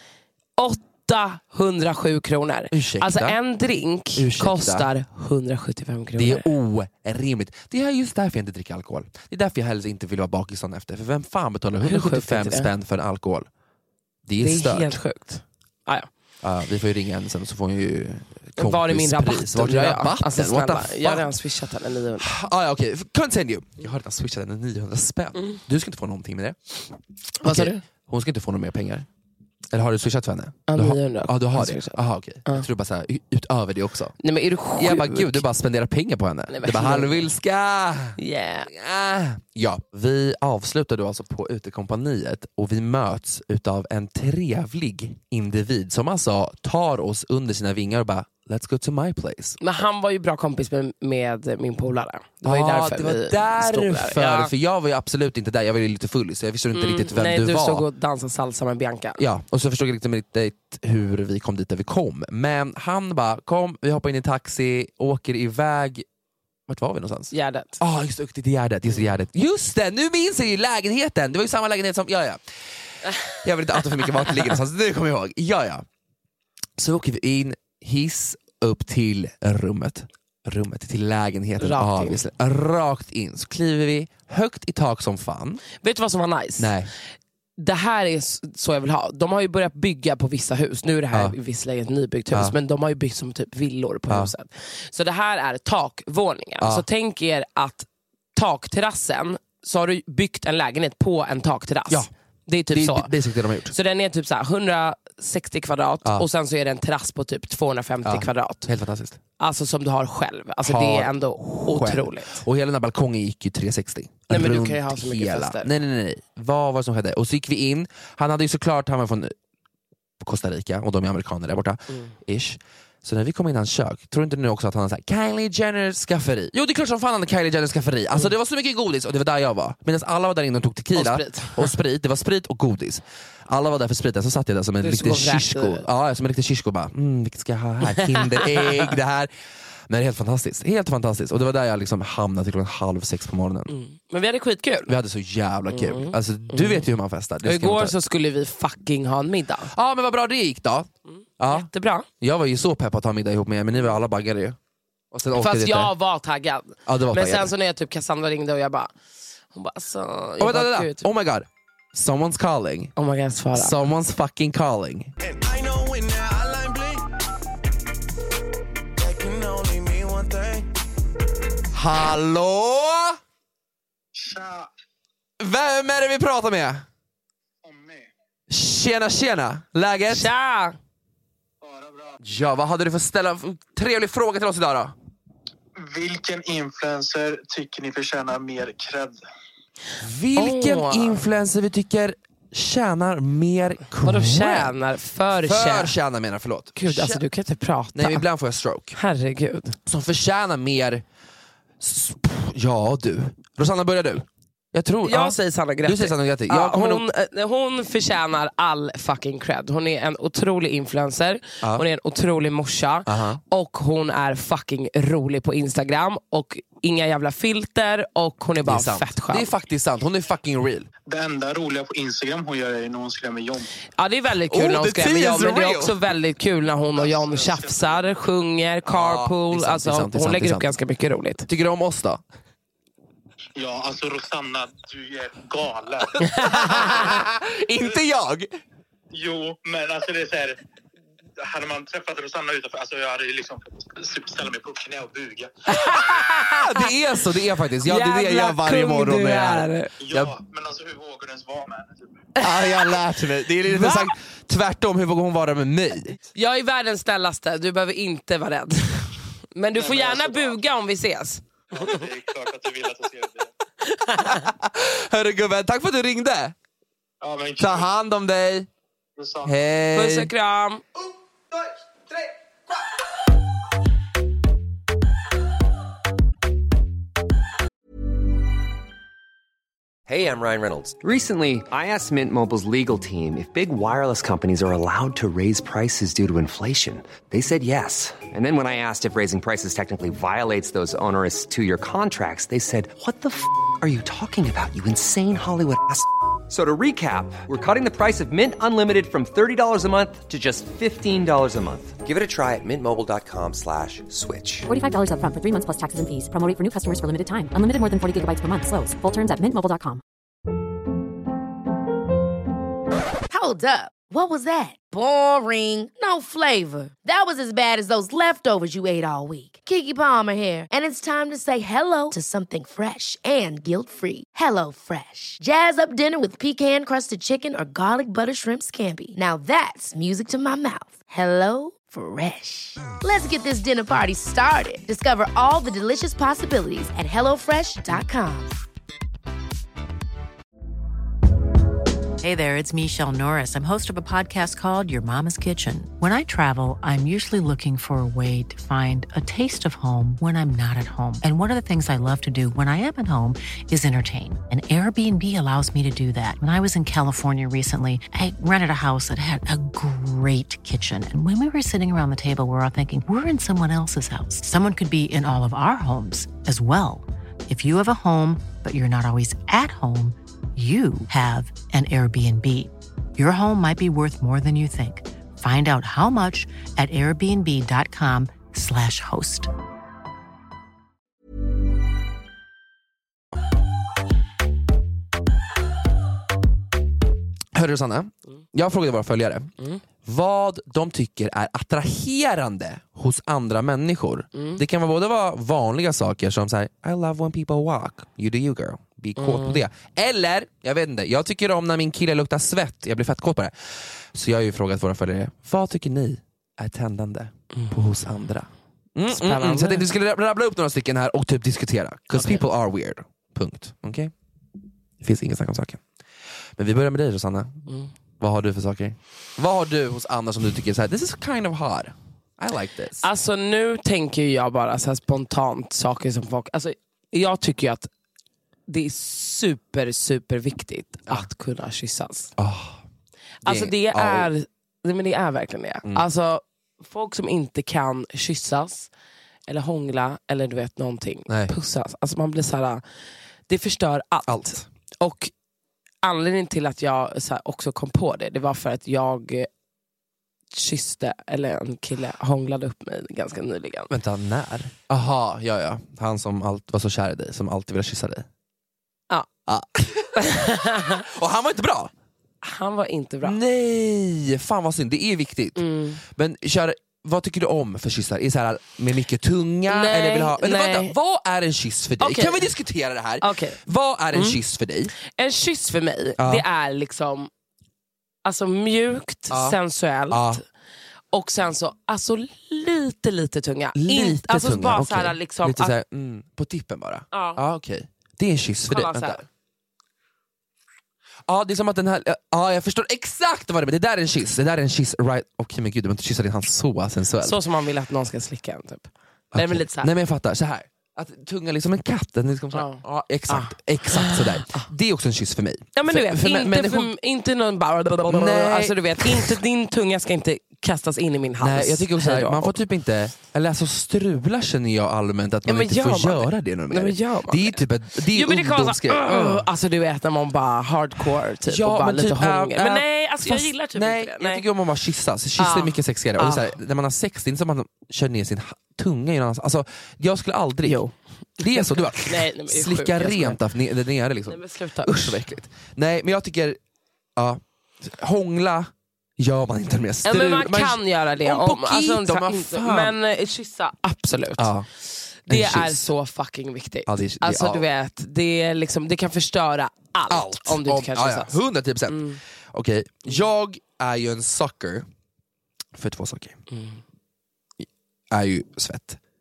E: åttahundrasju kronor.
F: Ursäkta?
E: Alltså en drink
F: Ursäkta?
E: kostar hundrasjuttiofem kronor.
F: Det är orimligt. Det är just därför jag inte dricker alkohol. Det är därför jag helst inte vill vara bakis dagen efter. För vem fan betalar hundrasjuttiofem
E: sjukt är det?
F: spänn för en alkohol? Det är,
E: det är
F: stört.
E: helt sjukt. Ah, ja.
F: Ja, vi får ju ringa henne sen så får hon ju
E: Var är min rabatt?
F: kompispris. Var är
E: undrar jag?
F: rabatten?
E: Alltså,
F: What the
E: snälla,
F: fuck?
E: jag har redan swishat henne niohundra.
F: Ah, ja, okej, continue. Jag har redan swishat henne niohundra spänn. Du ska inte få någonting med det.
E: Vad sa
F: Okej.
E: du?
F: Hon ska inte få några mer pengar. Eller har du swishat för henne?
E: Ja,
F: Du har-
E: niohundra.
F: Ja, du har
E: Jag
F: det.
E: swishat.
F: Aha, okej. Jag tror bara så här, utöver det också.
E: Nej men är du sjuk?
F: Jag bara, gud, du bara spenderar pengar på henne.
E: Nej,
F: Det bara,
E: men-
F: halvvilska!
E: Yeah.
F: Ah. Ja, vi avslutar då alltså på utekompaniet och vi möts utav en trevlig individ som alltså tar oss under sina vingar och bara, let's go to my place.
E: Men han var ju bra kompis med, med min polare. Det var ju
F: Ja,
E: därför
F: det var
E: vi
F: därför,
E: stod där. Ja.
F: för jag var ju absolut inte där, jag var ju lite full så jag visste inte
E: Mm,
F: riktigt vem
E: nej,
F: du,
E: du
F: var.
E: stod och dansade salsa med Bianca.
F: Ja, och så förstod jag liksom inte riktigt hur vi kom dit där vi kom. Men han bara, kom, vi hoppar in i taxi, åker iväg. Vart var vi någonstans?
E: Gärdet.
F: Ja, ah, just det, till Gärdet, just det, Gärdet. Just det, nu minns jag ju lägenheten. Det var ju samma lägenhet som, ja ja. Jag vill inte outa för mycket vart det ligger någonstans, det kommer jag ihåg. Ja ja. Så åker vi in, hiss upp till rummet. Rummet, till lägenheten.
E: Rakt in.
F: Avvisle. Rakt in. Så kliver vi högt i tak som fan.
E: Vet du vad som var nice?
F: Nej.
E: Det här är s- så jag vill ha. De har ju börjat bygga på vissa hus. Nu är det här
F: Ja.
E: visserligen ett nybyggt hus,
F: Ja.
E: men de har ju byggt som typ villor på
F: Ja.
E: huset. Så det här är takvåningen.
F: Ja.
E: Så tänk er att takterrassen, så har du byggt en lägenhet på en takterrass.
F: Ja.
E: Det är typ
F: Det är
E: så.
F: basic det de har gjort.
E: Så den är typ så här hundrasextio kvadrat
F: Ja.
E: och sen så är det en terrass på typ tvåhundrafemtio
F: Ja.
E: kvadrat.
F: Helt fantastiskt.
E: Alltså som du har själv. Alltså
F: Har
E: det är ändå
F: själv.
E: otroligt.
F: Och hela den här balkongen gick ju trehundrasextio.
E: Nej, men du
F: Runt
E: kan ju ha så mycket
F: hela.
E: fester.
F: Nej, nej, nej, nej. Vad var det som skedde? Och så gick vi in. Han hade ju såklart, han var från Costa Rica och de är amerikaner där borta.
E: Mm.
F: Ish. Så när vi kom in i hans kök, tror inte nu också att han hade såhär Kylie Jenner skafferi? Jo, det är klart som fan han hade Kylie Jenner skafferi. Alltså
E: Mm.
F: det var så mycket godis och det var där jag var. Medan alla var där inne och tog tequila
E: Och sprit.
F: och sprit. Det var sprit och godis. Alla var där för spriten, så satt jag där som en
E: Du
F: riktig
E: såg vräkt
F: kirsko.
E: ut.
F: Ja, som en riktig kirsko bara, mm, vilket ska jag ha här? Kinderägg, det här. Men det är helt fantastiskt. Helt fantastiskt. Och det var där jag liksom hamnade till klockan halv sex på morgonen.
E: Mm. Men vi hade skitkul.
F: Vi hade så jävla kul. Alltså, du vet ju hur man festar. Det
E: Och
F: ska man
E: igår
F: inte-
E: så skulle vi fucking ha en middag.
F: Ja, men vad bra det gick då. Ja.
E: Jättebra.
F: Jag var ju så pepp på att ha middag ihop med er, men ni var alla baggade ju. Och sen åkte
E: Fast
F: det inte.
E: jag var taggad.
F: Ja, du var
E: Men
F: taggad.
E: sen så när jag typ Cassandra ringde och jag bara, hon bara alltså, jag
F: Oh, vänta,
E: bara,
F: vänta.
E: gud.
F: Oh my god. Someone's calling.
E: Oh my god, svara.
F: Someone's fucking calling. Hallå?
H: Tja,
F: Vem är det vi pratar med?
H: Tommy.
F: Tjena, tjena. Läget?
E: Tja!
H: Bara bra.
F: Ja, vad hade du för ställa för trevlig fråga till oss idag då?
H: Vilken influencer tycker ni förtjänar mer cred?
F: Vilken
E: Åh.
F: influencer vi tycker tjänar mer cred?
E: Vadå tjänar? För,
F: För
E: tjän.
F: tjänar menar, förlåt.
E: Gud, alltså du kan inte prata.
F: Nej, men ibland får jag stroke.
E: Herregud.
F: Som förtjänar mer... S- Ja, du. Rosanna, börjar du? Jag tror...
E: Jag
F: ja.
E: säger Sanna Gretti.
F: Du säger Sanna Gretti.
E: Ja,
F: Jag kommer
E: hon,
F: nog...
E: eh, hon förtjänar all fucking cred. Hon är en otrolig influencer,
F: Ja.
E: hon är en otrolig morsa
F: Aha.
E: och hon är fucking rolig på Instagram och inga jävla filter och hon är
F: Det
E: bara
F: är sant.
E: fett skön.
F: Det är faktiskt sant. Hon är fucking real.
H: Det enda roliga på Instagram hon gör är när hon skrämmer John.
E: Ja, det är väldigt kul
F: Oh,
E: när hon
F: the
E: skrämmer
F: tea
E: John,
F: is
E: men det är
F: real.
E: också väldigt kul när hon och John tjafsar, sjunger, carpool.
F: det är sant,
E: alltså,
F: det är sant, det är
E: hon
F: sant,
E: lägger
F: det är
E: upp
F: sant.
E: ganska mycket roligt.
F: Tycker du om oss då?
H: Ja, alltså Rosanna, du är galen.
F: Inte jag!
H: Jo, men alltså det är så här. Hade man träffat Rosanna utanför, alltså jag hade ju liksom fått ställa mig på knä och buga.
F: Det är så, det är faktiskt. Ja, det är det jag gör varje
E: kung
F: morgon
E: du
F: när jag är
E: är.
F: här.
H: Ja,
F: Jag-
H: men alltså hur vågar du ens vara med henne? Typ?
F: Ja, jag har lärt mig. Det är lite
E: Va?
F: sagt tvärtom, hur vågar hon vara med mig?
E: Jag är världens snällaste, du behöver inte vara rädd. Men du får
H: Nej, men
E: gärna
H: alltså,
E: buga om vi ses.
H: Ja, det är klart att du vill att jag ska göra det.
F: Hörru gubben, tack för att du ringde.
H: Ja, men
F: Ta hand om dig. Hej.
E: Puss och kram.
I: Hey, I'm Ryan Reynolds. Recently, I asked Mint Mobile's legal team if big wireless companies are allowed to raise prices due to inflation. They said yes. And then when I asked if raising prices technically violates those onerous two-year contracts, they said, what the f*** are you talking about, you insane Hollywood ass f- So to recap, we're cutting the price of Mint Unlimited from thirty dollars a month to just fifteen dollars a month. Give it a try at mintmobile.com slash switch.
C: forty-five dollars up front for three months plus taxes and fees. Promo rate for new customers for limited time. Unlimited more than forty gigabytes per month. Slows full terms at mint mobile dot com.
A: Hold up. What was that? Boring. No flavor. That was as bad as those leftovers you ate all week. Keke Palmer here, and it's time to say hello to something fresh and guilt-free. Hello Fresh. Jazz up dinner with pecan-crusted chicken or garlic butter shrimp scampi. Now that's music to my mouth. Hello Fresh. Let's get this dinner party started. Discover all the delicious possibilities at hello fresh dot com.
J: Hey there, it's Michelle Norris. I'm host of a podcast called Your Mama's Kitchen. When I travel, I'm usually looking for a way to find a taste of home when I'm not at home. And one of the things I love to do when I am at home is entertain. And Airbnb allows me to do that. When I was in California recently, I rented a house that had a great kitchen. And when we were sitting around the table, we were all thinking, we're in someone else's house. Someone could be in all of our homes as well. If you have a home, but you're not always at home, you have an Airbnb. Your home might be worth more than you think. Find out how much at airbnb.com slash host.
F: Hörru Sanna, jag frågade våra följare mm. vad de tycker är attraherande hos andra människor. Mm. Det kan både vara vanliga saker som så här, I love when people walk, you do you girl. Bli kåt mm. på det. Eller, jag vet inte, jag tycker om när min kille luktar svett. Jag blir fett kåt på det. Så jag har ju frågat våra följare, vad tycker ni är tändande mm. på hos andra? Mm, mm, mm. Så jag tänkte vi skulle rabbla upp några stycken här och typ diskutera. Because okay. people are weird. Punkt. Okej? Okay? Det finns inget snack om saken. Men vi börjar med dig, Rosanna. Mm. Vad har du för saker? Vad har du hos andra som du tycker så här, this is kind of hot. I like this.
E: Alltså nu tänker jag bara så här spontant saker som folk... Alltså jag tycker ju att det är super, super viktigt ja. att kunna kyssas. Oh, det, alltså det är, oh. det, men det är verkligen det. Mm. Alltså folk som inte kan kyssas eller hångla eller du vet någonting, Nej. pussas. Alltså man blir så här, det förstör allt. allt. Och anledningen till att jag så här, också kom på det, det var för att jag kysste, eller en kille hånglade upp mig ganska nyligen.
F: Vänta, när? Aha, ja ja. Han som allt var så kär i dig, som alltid ville kyssa dig.
E: Ja.
F: Ah. Och han var inte bra.
E: Han var inte bra.
F: Nej, fan vad synd. Det är viktigt. Mm. Men kör, vad tycker du om för kyssar? Är det så här med mycket tunga?
E: Nej,
F: eller vill ha, eller
E: nej.
F: Vänta, vad är en kyss för dig? Okay. Kan vi diskutera det här?
E: Okay.
F: Vad är en
E: mm.
F: kyss för dig?
E: En kyss för mig,
F: ja.
E: det är liksom alltså mjukt, ja. sensuellt. Ja. Och sen så alltså lite lite tunga.
F: Lite
E: In, alltså
F: tunga.
E: bara
F: Okay.
E: så här, liksom,
F: lite så här, mm, på tippen bara.
E: Ja,
F: ja okej. Okay. Det är en kyss för
E: Kolla
F: dig. Vänta. Ja, det är som att den här, ja jag förstår exakt vad det är. Det där är en kyss. Det där är en kyss right. Okej okay, men gud, du behöver inte kyssa din hand så sensuellt.
E: Så som man vill att någon ska slicka en typ.
F: Okay.
E: Nej men lite så här.
F: Nej men jag fattar, så här. Att tunga liksom en katt, den liksom så här. Ja. ja exakt, ah. exakt sådär. Ah. Det är också en kyss för mig.
E: Ja men du vet, för, för,
F: inte,
E: men,
F: för,
E: för, inte någon bara Nej. Alltså du vet, inte, din tunga ska inte kastas in i min hals.
F: Nej, jag tycker också här, man får typ inte, eller alltså strula känner jag allmänt att man ja, inte får göra det. Det,
E: Nej, men gör
F: det är typ ett, det är jo, ungdomsgrej.
E: Uh, alltså du vet när man bara hardcore typ ja, och bara lite typ, hånger. Uh, men nej, alltså fast, jag gillar typ
F: nej,
E: inte det.
F: Nej, jag tycker om att bara kyssas. Kyss är uh. mycket sexigare. Uh. Och så här, när man har sex, det är inte som att man kör ner sin tunga i någon annans. Alltså, jag skulle aldrig... Jo. Det är så, du bara nej, nej, slicka sjuk, rent av ner, nere liksom.
E: Nej men sluta.
F: Usch så äckligt. Nej men jag tycker, ja, hångla gör man inte med strul.
E: Ja, men man, man kan göra det.
F: Om, om alltså,
E: om, inte, men äh, kyssa, absolut. Ja. Det är så fucking viktigt. Ja, det, det, alltså ja. du vet, det, är liksom, det kan förstöra allt, allt. om du inte kan kyssas.
F: Ja, ja. hundratio procent. Mm. Okej, okay. Jag är ju en sucker för två saker. Mm. Är ju svett.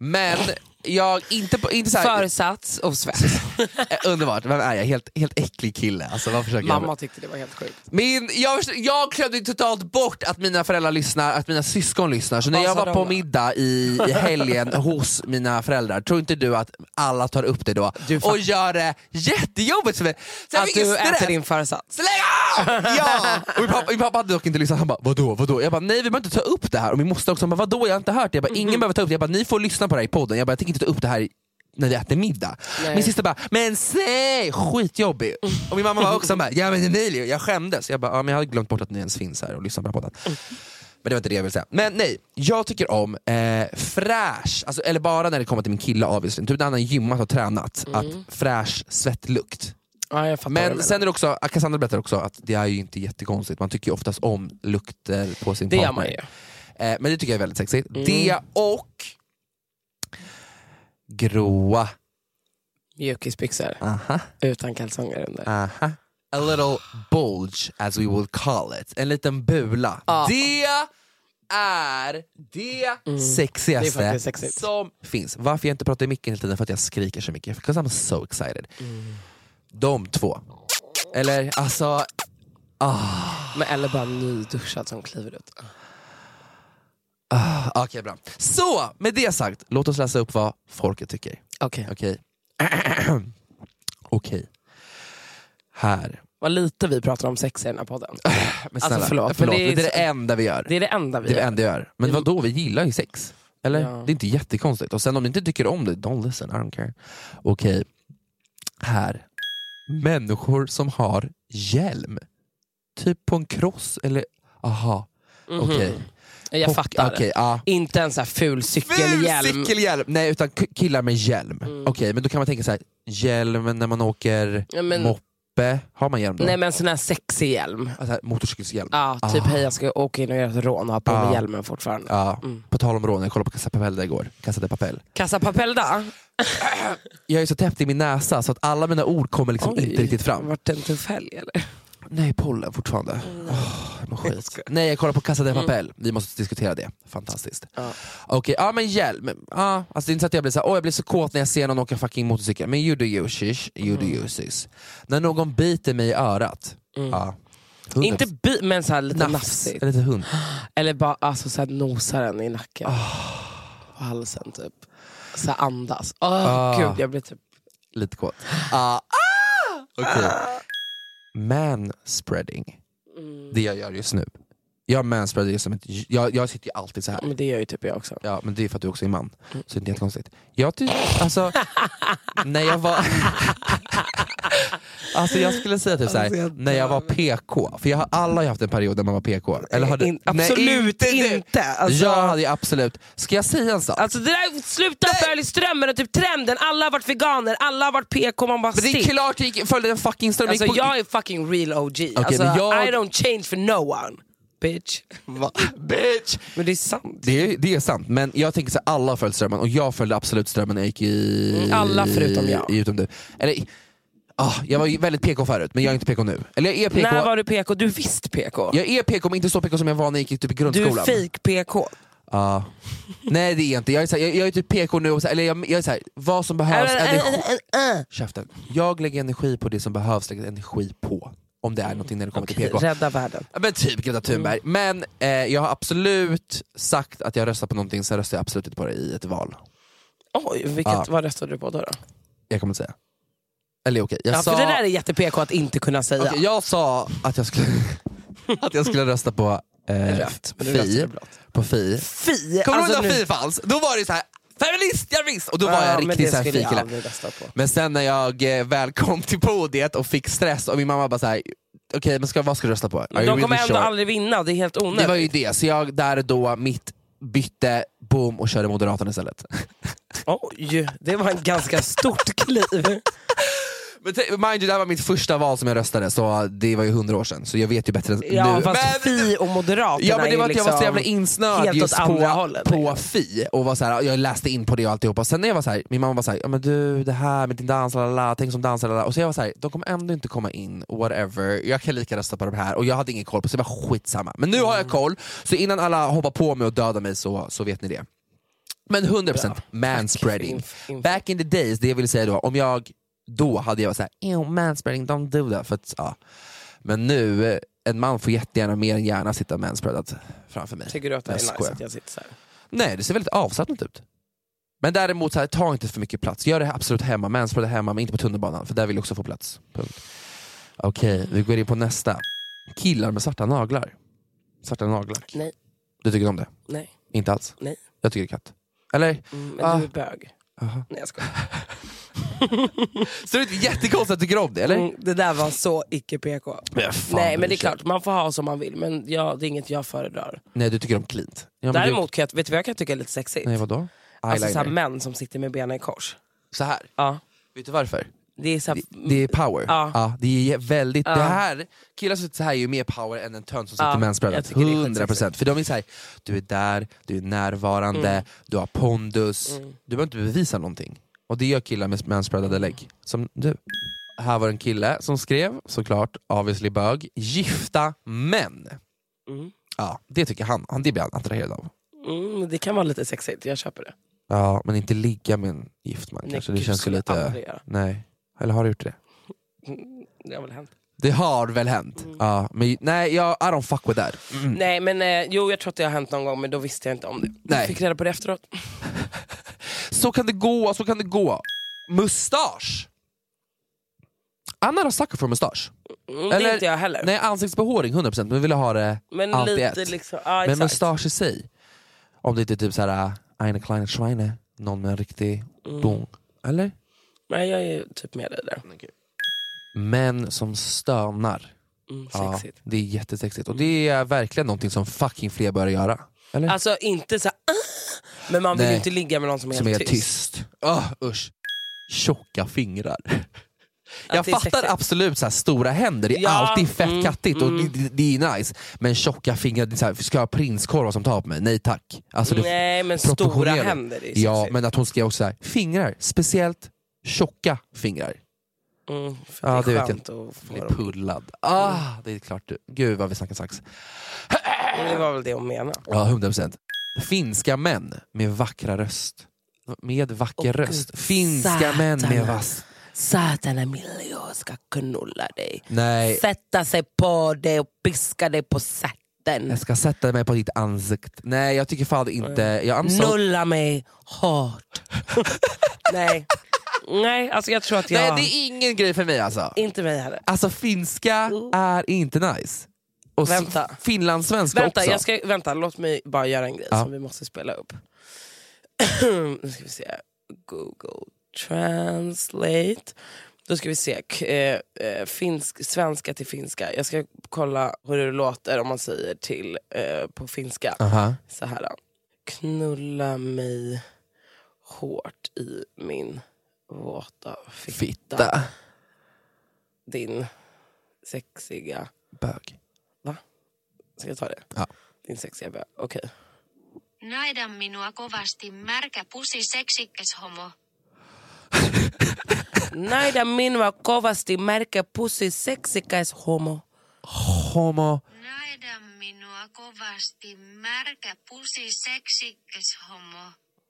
F: Men jag inte, på, inte så här,
E: Försats och svett.
F: underbart, vem är jag? Helt, helt äcklig kille alltså, vad försöker
E: Mamma
F: jag?
E: tyckte det var helt sjukt.
F: Min, jag, jag glömde totalt bort att mina föräldrar lyssnar, att mina syskon lyssnar. Så när
E: Vad
F: jag
E: sa
F: var på
E: de då?
F: middag i, i helgen hos mina föräldrar, tror inte du att alla tar upp det då
E: Du
F: och gör det jättejobbigt för mig? Så jag
E: Att
F: fick
E: du
F: stress.
E: äter din försats.
F: Släng av! Ja! Och min pappa, min pappa hade dock inte lyssnat. Han bara, vadå, vadå? Jag bara, nej vi behöver inte ta upp det här. Och min moster också, bara, vadå, jag har inte hört det. Jag bara, ingen behöver ta upp det. Jag bara, ni får lyssna på det här i podden. Jag bara, jag tänker inte ta upp det här när vi äter middag.
E: Nej.
F: Min syster bara, men säg, skitjobbig. Och min mamma var också bara, ja men Emilio, jag skämdes. Jag bara, ja, men jag hade glömt bort att ni ens finns här och lyssnar på podden. Men det var inte det jag ville säga. Men nej, jag tycker om eh, fräsch, alltså, eller bara när det kommer till min kille obviously. Typ när han har gymmat och tränat,
E: Mm.
F: att fräsch svettlukt.
E: Ja, jag fattar vad du
F: Men
E: menar.
F: sen är det också, Cassandra berättar också att det är ju inte jättekonstigt. Man tycker ju oftast om lukter på sin
E: Det
F: partner.
E: gör man ju.
F: Eh, men det tycker jag är väldigt sexigt.
E: Mm.
F: Det och gråa.
E: Mjukisbyxor.
F: Aha,
E: Utan kalsonger under.
F: aha. A little bulge as we will call it. En liten bula.
E: Ja.
F: Det är det
E: Mm. Det är
F: sexigaste
E: faktiskt sexigt.
F: som finns. Varför jag inte pratar i micken hela tiden? För att jag skriker så mycket. Because I'm so excited. De två. Eller alltså... Ah.
E: Men eller bara nyduschad som kliver ut.
F: Ah, Okej, okay, bra. Så, med det sagt, låt oss läsa upp vad folket tycker.
E: Okej.
F: Okej. Okej. Här.
E: Vad lite vi pratar om sex i den här podden.
F: Men snälla,
E: Alltså, förlåt,
F: förlåt,
E: men
F: det, är
E: det är
F: det
E: så-
F: enda vi gör.
E: Det är det enda vi
F: Det är det
E: gör.
F: enda vi gör. Men
E: Det-
F: vadå, vi gillar ju sex. Eller?
E: Ja.
F: Det är inte jättekonstigt. Och sen om ni inte tycker om det, don't listen, I don't care. Okej. Här. Människor som har hjälm. Typ på en cross eller... Aha.
E: Mhm.
F: Okej.
E: Jag
F: Och-
E: fattar.
F: okej, ja.
E: Inte en så här ful
F: Ful
E: cykelhjälm.
F: cykelhjälm! Nej, utan k- killar med hjälm.
E: Mm.
F: Okej, men då kan man tänka så här: hjälm när man åker
E: Ja, men-
F: moppe. Har man hjälm då?
E: Nej, men sån här sexig hjälm.
F: Alltså, motorcykelshjälm.
E: Ja, typ
F: Ah.
E: hej jag ska åka in och göra ett rån och ha på
F: Ah.
E: mig hjälmen fortfarande.
F: Ja,
E: Mm.
F: på tal om rån, jag kollade på Casa Papel där igår. Casa de Papel.
E: Casa Papelda.
F: Jag är så täppt i min näsa så att alla mina ord kommer liksom
E: Oj.
F: inte riktigt fram.
E: Vart det en tuff helg eller?
F: Nej, pollen fortfarande. Åh, jag mår skit. Nej, jag kollar på Casa de Papel. Vi måste diskutera det. Fantastiskt.
E: Ja.
F: Okej, ja men hjälm. Ja, alltså det är inte så att jag blir så här, åh jag blir så kåt när jag ser någon åka fucking motorcykel. Men you do you shish, you do you sis. När någon biter mig i örat. Ja. hundra
E: Inte bi, men så här lite
F: nafs.
E: nafsigt.
F: Eller lite hund.
E: Eller bara alltså, så här, nosar den i nacken. På halsen typ. Så här, andas. Åh
F: Ah.
E: gud, jag blir typ...
F: Lite kåt. Ah. Okej. Manspreading. Det jag gör just nu. Jag manspreadar just som ett... Jag, jag sitter ju alltid så här.
E: Men det gör ju typ jag också.
F: Ja, men det är för att du också är man. Så det är inte jättekonstigt. Jag typ, alltså... när jag var... alltså jag skulle säga typ såhär,
E: Alltså, jag
F: när jag var P K. För jag har alla har haft en period där man var P K. Eller hade,
E: In, absolut
F: nej,
E: inte!
F: det.
E: Alltså,
F: Jag hade ju absolut... Ska jag säga en sak?
E: alltså det där, sluta följ strömmen och typ trenden. Alla har varit veganer, alla har varit P K. Man bara
F: men det är
E: stick.
F: klart jag gick, följde en fucking ström.
E: Alltså
F: gick på-
E: jag är fucking real O G. Alltså,
F: men jag-
E: I don't change for no one. Bitch.
F: Bitch!
E: Men det är sant.
F: Det är, det är sant, men jag tänker så här, alla har följt strömmen och jag följde absolut strömmen när jag gick i...
E: Mm, alla förutom jag.
F: i, utom du. Eller, ah, jag var ju väldigt P K förut, men jag är inte P K nu. Eller jag är P K.
E: När var du P K? Du är visst P K.
F: Jag är P K, men inte så P K som jag var när jag gick typ i
E: Du
F: grundskolan.
E: är fake P K.
F: Ja. Nej det är jag inte, jag är, så här, jag, jag är typ P K nu, och så här, eller jag, jag är så här, vad som behövs energi... Käften. Jag lägger energi på det som behövs lägga energi på. Om det är någonting när det kommer till P K.
E: Rädda världen.
F: Ja, men typ Greta Thunberg. Men eh, jag har absolut sagt att jag röstar på någonting, så röstar jag absolut inte på det i ett val.
E: Oj, vilket,
F: Ja.
E: vad röstade du på då? då?
F: Jag kommer inte säga. Eller okej, jag,
E: Ja,
F: sa,
E: för det där är jätte-P K att inte kunna säga.
F: okej, jag sa att jag skulle, att jag skulle rösta på eh,
E: Rött, men du röstade
F: Fi.
E: blått.
F: På Fi.
E: Fi!
F: Kommer
E: alltså
F: du ihåg när
E: nu-
F: Fi fanns? Då var det ju så här. Feminist, jag visst! Och då var
E: Ja,
F: jag
E: men
F: riktigt
E: det
F: så här
E: skulle jag
F: fikilla.
E: aldrig rösta på.
F: Men sen när jag eh, väl kom till podiet och fick stress och min mamma bara så här: okej, okay, men ska, vad ska du rösta på? Are
E: Men
F: you
E: de kommer
F: really
E: ändå
F: sure?
E: aldrig vinna, det är helt onödigt.
F: Det var ju det, så jag där då mitt bytte, boom, och körde Moderaterna istället.
E: Oj, det var en ganska stort kliv.
F: Men t- mind you, det här var mitt första val som jag röstade, så det var ju hundra år sedan, så jag vet ju bättre
E: Ja,
F: nu.
E: fast
F: Men-
E: Fi och Moderaterna
F: Ja, men det
E: är
F: var att jag var så
E: liksom
F: jävla insnöad
E: helt
F: just
E: åt andra
F: på,
E: hållet,
F: på
E: liksom.
F: Fi, och var så här, jag läste in på det och alltihopa. Sen när jag var så här, min mamma var såhär, ja men du, det här med din dans, lalala, tänk som dans, lalala. Och så jag var så här, de kommer ändå inte komma in, whatever, jag kan lika rösta på de här. Och jag hade ingen koll på, så det var skitsamma. Men nu har jag koll, så innan alla hoppar på mig och dödar mig så, så vet ni det. Men hundra procent manspreading. Back in the days, det jag vill säga då, om jag då hade jag varit såhär, ew, manspreading, don't do that. För att, ja. Men nu, en man får jättegärna mer än gärna sitta manspreadad framför mig.
E: Tycker du att det är nice att jag sitter så här?
F: Nej, det ser väldigt avslappnat ut. Men däremot, så här, ta inte för mycket plats. Gör det absolut hemma, manspreada hemma, men inte på tunnelbanan. För där vill jag också få plats. Punkt. Okej, okay, vi går in på nästa. Killar med svarta naglar. Svarta naglar.
E: Nej.
F: Du tycker om det?
E: Nej.
F: Inte alls?
E: Nej.
F: Jag tycker det är katt. Eller?
E: Mm, men
F: ah.
E: du är bög.
F: Aha.
E: Nej, jag skojar.
F: Så det är inte jättekonstigt att du tycker om det, eller? Mm,
E: det där var så icke P K.
F: Men
E: Nej, men det är klart, man får ha som man vill. Men ja, det är inget jag föredrar.
F: Nej, du tycker om cleant. Ja,
E: Däremot,
F: du...
E: kan jag, vet du vad jag kan tycka är lite sexigt?
F: Nej, vadå?
E: Alltså så här män som sitter med benen i kors.
F: Så här?
E: Ja.
F: Vet du varför?
E: Det är, så här...
F: det, det är power.
E: Ja.
F: Ja, det är väldigt,
E: ja.
F: det här, killar som sitter så här är ju mer power än en tönt som sitter
E: ja.
F: manspreadad. hundra procent. För de är så här, du är där, du är närvarande, mm. du har pondus, mm. du behöver inte bevisa någonting. Och det gör killar med manspreadade lägg. Som du. Här var en kille som skrev, såklart, obviously bög, gifta män. Mm. Ja, det tycker han, han det blir han attraherad av.
E: Mm, det kan vara lite sexigt, jag köper det.
F: Ja, men inte ligga med en gift man.
E: Nej,
F: kanske. Det
E: Gud,
F: känns ju lite... Nej. Eller har du gjort det?
E: Det har väl hänt.
F: Det har väl hänt? Mm. Ja, men nej, jag, I don't fuck with that. Mm.
E: Nej, men eh, jo, jag tror att det har hänt någon gång, men då visste jag inte om det. Nej. Jag fick reda på det efteråt.
F: Så kan det gå, så kan det gå. Mustasch. Anna har sucker för mustasch.
E: Mm, det är inte jag heller.
F: Nej, ansiktsbehåring hundra procent, men vill ha det
E: men
F: allt
E: lite
F: i ett.
E: Liksom, ah,
F: men mustasch i sig. Om det inte är typ såhär eine kleine Schweine, någon med en riktig mm. dong. Eller?
E: Nej, jag är typ med dig där.
F: Okay. Män som stönar.
E: Mm,
F: ja,
E: sexigt.
F: det är jättesexigt. Och det är verkligen någonting som fucking fler bör göra. Eller?
E: Alltså inte så ah! Men man vill ju inte ligga med någon som är
F: som
E: helt
F: är tyst. tyst. Oh, usch. Tjocka fingrar.
E: Att
F: jag fattar
E: sexigt.
F: Absolut så här, stora händer, det är
E: ja,
F: alltid fett
E: mm,
F: kattigt
E: mm.
F: och det, det är nice. Men tjocka fingrar, det är så här, ska jag ha prinskorvar som tar på mig? Nej tack. Alltså,
E: Nej, men stora händer är
F: ja,
E: sexigt.
F: men att hon ska också så här, fingrar, speciellt tjocka fingrar.
E: Mm, för
F: ja,
E: det är
F: det vet jag.
E: att få
F: bli pullad. Ah, det är klart. Du. Gud vad vi snackar sax.
E: Det var väl det hon menade.
F: Ja, hundra procent. Finska män med vackra röst. Med vacker oh, röst. Gud. Finska Satana. Män med vass.
E: Satan Emilio ska knulla dig.
F: Nej.
E: Sätta sig på dig och piska dig på sätten.
F: Jag ska sätta mig på ditt ansikt. Nej, jag tycker fan inte... Jag so...
E: Nulla mig hårt. Nej. Nej, alltså jag tror att jag...
F: Nej, det är ingen grej för mig alltså.
E: Inte mig heller.
F: Alltså finska mm. är inte nice. Och
E: vänta.
F: Finlandssvenska
E: vänta,
F: också.
E: Jag ska, vänta, låt mig bara göra en grej
F: ja.
E: som vi måste spela upp. Nu ska vi se. Google Translate. Då ska vi se. K- eh, finsk, svenska till finska. Jag ska kolla hur det låter om man säger till eh, på finska.
F: Uh-huh.
E: Så här. Knulla mig hårt i min våta fitta.
F: Fitta.
E: Din sexiga
F: bög.
E: Va? Ska jag ta det?
F: Ja.
E: Din sexiga bög. Okej. Okay.
K: Naida minua kovasti märkä pusi seksikäs homo.
E: Naida minua kovasti märkä pusi seksikäs homo.
F: Homo.
K: Naida minua kovasti märkä pusi seksikäs homo.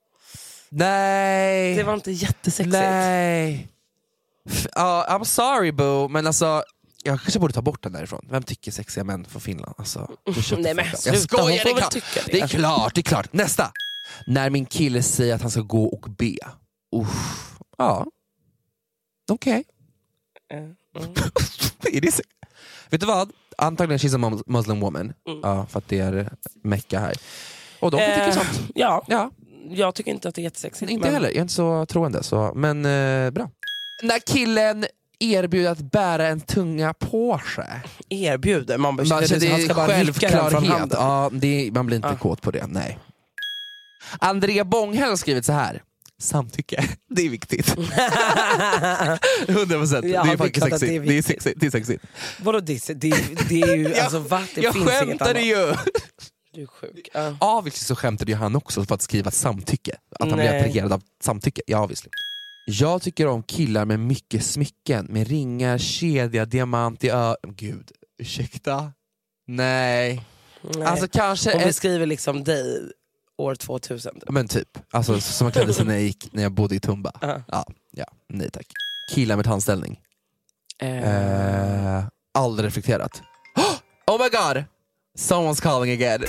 F: Nej.
E: Det var inte jättesexigt.
F: Nej. F- uh, I'm sorry boo, men alltså jag kanske borde ta bort den därifrån. Vem tycker sexiga män från Finland? Alltså,
E: nej men sluta,
F: jag skojar,
E: hon får
F: det,
E: väl tycka det.
F: Det är klart, det är klart. Nästa. När min kille säger att han ska gå och be. Uff. Ja. Okej. Okay. Mm. Mm. Vet du vad? Antagligen she's a muslim woman. Mm. Ja, för att det är Mecka här. Och de eh, tycker sånt.
E: Ja.
F: ja.
E: Jag tycker inte att det är jättesexigt.
F: Inte
E: men...
F: heller, jag är inte så troende. Så. Men eh, bra. När killen erbjuder att bära en tunga på sig.
E: Erbjuder? Man, man
F: det, det är självklarhet. Ja, det, man blir inte
E: ja.
F: kåt på det, nej. Andrea Bånghäll har skrivit så här. Samtycke, det är viktigt. hundra procent.
E: Ja,
F: det är faktiskt
E: sexigt.
F: Det är, det är sexigt. Det är sexigt.
E: Vadå det? Det, det är ju, alltså va? Det
F: jag
E: finns
F: skämtade ju.
E: Du är sjuk. Uh.
F: Obviously så skämtade ju han också för att skriva samtycke. Att han
E: Nej.
F: blir attraherad av samtycke. Ja, obviously. Jag tycker om killar med mycket smycken. Med ringar, kedja, diamant i ö... Gud, ursäkta? Nej.
E: Nej.
F: Alltså kanske...
E: Om vi
F: ett...
E: skriver liksom dig år tvåtusen.
F: Men typ, alltså som jag klädde sig när jag, gick, när jag bodde i Tumba.
E: Uh-huh.
F: Ja, ja, nej tack. Killar med tandställning.
E: Uh.
F: Eh, aldrig reflekterat. Oh my god! Someone's calling again.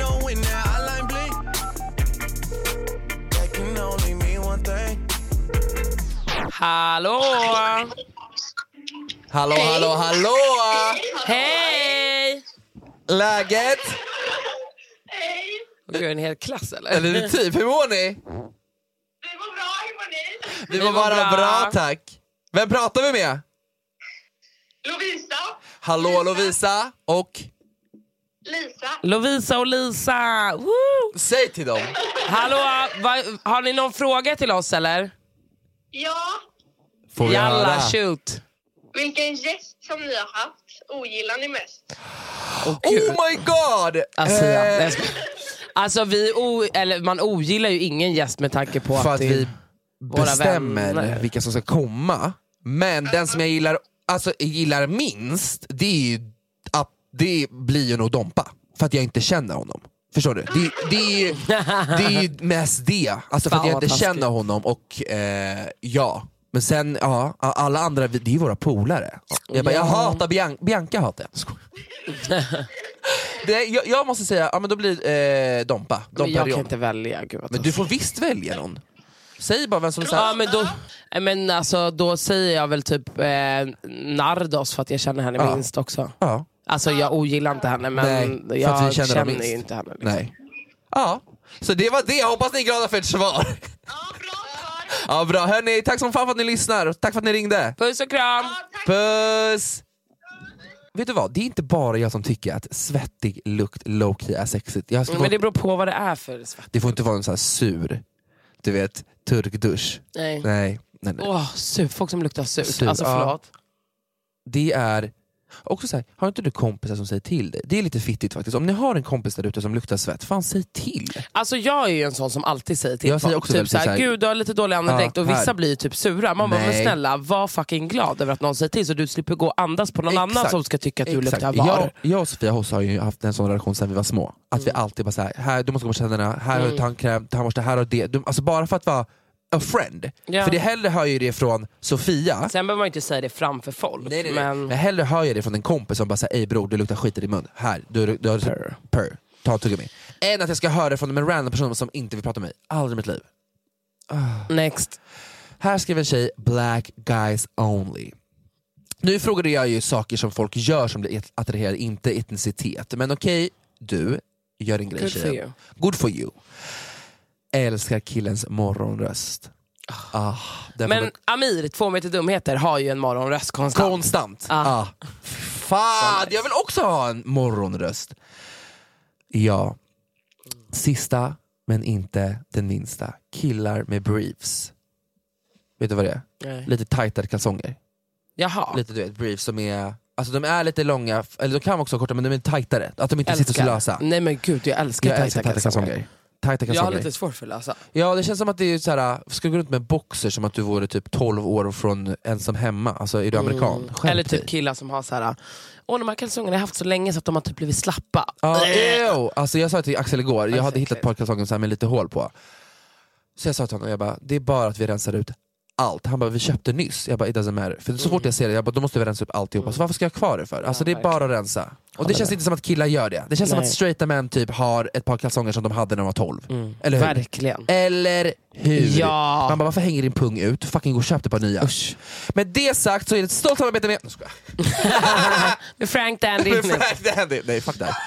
E: Hallå!
F: Hallå, hallå, hallå!
E: Hej!
F: Läget?
K: Hej!
E: Du är en hel klass eller?
F: Eller typ, hur mår ni?
K: Vi mår bra, hur mår ni?
F: Vi mår bara bra. bra, tack. Vem pratar vi med?
K: Lovisa.
F: Hallå Lovisa och...
K: Lisa.
E: Lovisa och Lisa! Woo!
F: Säg till dem.
E: Hallå, va, har ni någon fråga till oss eller?
K: Ja.
F: Får vi
E: Jalla,
F: höra?
E: shoot.
K: Vilken gäst som ni har haft ogillar ni mest?
E: Oh,
F: oh my god!
E: Alltså,
F: eh...
E: ja, jag ska... alltså vi o... eller man ogillar ju ingen gäst med tanke på
F: För
E: att,
F: att
E: det...
F: vi
E: våra
F: bestämmer
E: vänner.
F: vilka som ska komma. Men den som jag gillar, alltså, gillar minst, det är ju att det blir ju nog Dompa. För att jag inte känner honom. Förstår du? Det, det, är, ju, det är ju mest det. Alltså för att jag inte känner honom och eh, ja. Men sen, ja, alla andra, det är ju våra polare. Jag, bara, jag hatar Bian- Bianca hatar jag. det, jag. Jag måste säga, ja men då blir eh, Dompa. Dompa
E: Men jag
F: Rion.
E: kan inte välja. Gud,
F: Men du får visst välja någon. Säg bara vem som säger.
E: Ja, men då, men alltså, då säger jag väl typ eh, Nardos för att jag känner henne
F: Ja.
E: minst också.
F: Ja.
E: Alltså jag ogillar inte henne, men
F: Nej,
E: jag
F: för att vi känner,
E: känner,
F: dem minst.
E: ju inte henne. Liksom.
F: Nej. Ja, så det var det. Jag hoppas ni är glada för ett svar.
K: Ja, bra svar.
F: Ja, bra. Hörni, tack som fan för att ni lyssnar och tack för att ni ringde.
E: Puss och kram!
F: Puss! Vet du vad, det är inte bara jag som tycker att svettig lukt low-key är sexigt. Jag ska
E: Men det beror på vad det är för svett.
F: Det får inte vara en sån här sur, du vet, turkdusch.
E: Nej.
F: Nej, nej, nej.
E: Åh, sur. Folk som luktar surt.
F: Sur,
E: Alltså
F: ja.
E: förlåt.
F: Det är också så här, har inte du kompisar som säger till dig? Det är lite fittigt faktiskt. Om ni har en kompis där ute som luktar svett, fan säg till.
E: Alltså jag är ju en sån som alltid säger till
F: Jag säger
E: folk,
F: också
E: typ
F: väldigt
E: såhär,
F: så här-
E: gud du har lite dålig andedräkt,
F: Ja,
E: och vissa
F: här.
E: blir ju typ sura. Man bara, men
F: Nej.
E: snälla, var fucking glad över att någon säger till så du slipper gå och andas på någon
F: Exakt.
E: annan som ska tycka att du
F: Exakt.
E: luktar var.
F: Jag, jag och Sofia Hoss har ju haft en sån relation sedan vi var små. Att vi alltid bara såhär, här, du måste gå och tänderna, här har du tandkräm, tandborste, här och det. Du, alltså bara för att vara a friend.
E: Ja.
F: För det hellre hör ju det från Sofia.
E: Sen behöver man inte säga det framför folk.
F: Nej, nej, nej.
E: Men...
F: Men hellre hör jag det från en kompis som bara säger, ej bror, du luktar skit i din mun. Här, du, du har
E: Purr.
F: purr. Ta ett tuggummi. Än att jag ska höra det från en random person som inte vill prata med mig. Aldrig i mitt liv. Ah.
E: Next.
F: Här skriver en tjej, black guys only. Nu frågade jag ju saker som folk gör som blir attraherade, inte etnicitet. Men okej, du gör en grej.
E: Good for
F: tjejen.
E: you.
F: Good for you. Älskar killens morgonröst. Ah, den
E: Men
F: får-
E: Amir, två meter dumheter, har ju en morgonröst konstant.
F: Konstant.
E: Ah.
F: Ah. Fan, jag vill också ha en morgonröst. Ja. Sista, men inte den minsta. Killar med briefs. Vet du vad det är?
E: Nej.
F: Lite tajtare kalsonger.
E: Jaha.
F: Lite, du vet, briefs som är... Alltså de är lite långa, eller de kan vara också korta, men de är tajtare. Att de inte sitter så lösa.
E: Nej men gud, jag älskar
F: Jag
E: tajta
F: älskar tajta
E: kalsonger.
F: kalsonger. Tajta
E: Jag har
F: kalsonger.
E: lite svårt för att läsa.
F: Ja, det känns som att det är så här, ska du gå runt med boxer som att du vore typ tolv år från ensam hemma. Alltså är du amerikan?
E: Mm.
F: Skärp
E: Eller typ
F: dig.
E: killar som har så här. Åh, de här kalsongerna har jag haft så länge så att de har typ blivit slappa.
F: Ja,
E: Äh.
F: ew. Alltså jag sa till Axel igår, jag hade
E: Axel,
F: hittat ett par kalsonger så här med lite hål på. Så jag sa till honom, jag bara, det är bara att vi rensar ut allt. Han bara, vi köpte nyss. Jag bara, it doesn't matter. För så fort jag ser det, jag bara, då måste vi rensa upp alltihopa. Så varför ska jag ha kvar det för? Alltså det är bara att rensa. Och det känns inte som att killar gör det. Det känns som
E: Nej.
F: att straighta män typ har ett par kalsonger som de hade när de var tolv. Eller hur?
E: Verkligen.
F: Eller hur?
E: Ja.
F: Man bara, varför hänger din pung ut? Fucking gå och köp ett par nya.
E: Usch.
F: Med det sagt så är det ett stolt samarbete med... Nu ska jag.
E: Med Frank Dandy.
F: Med Frank Dandy. Nej, fuck det här.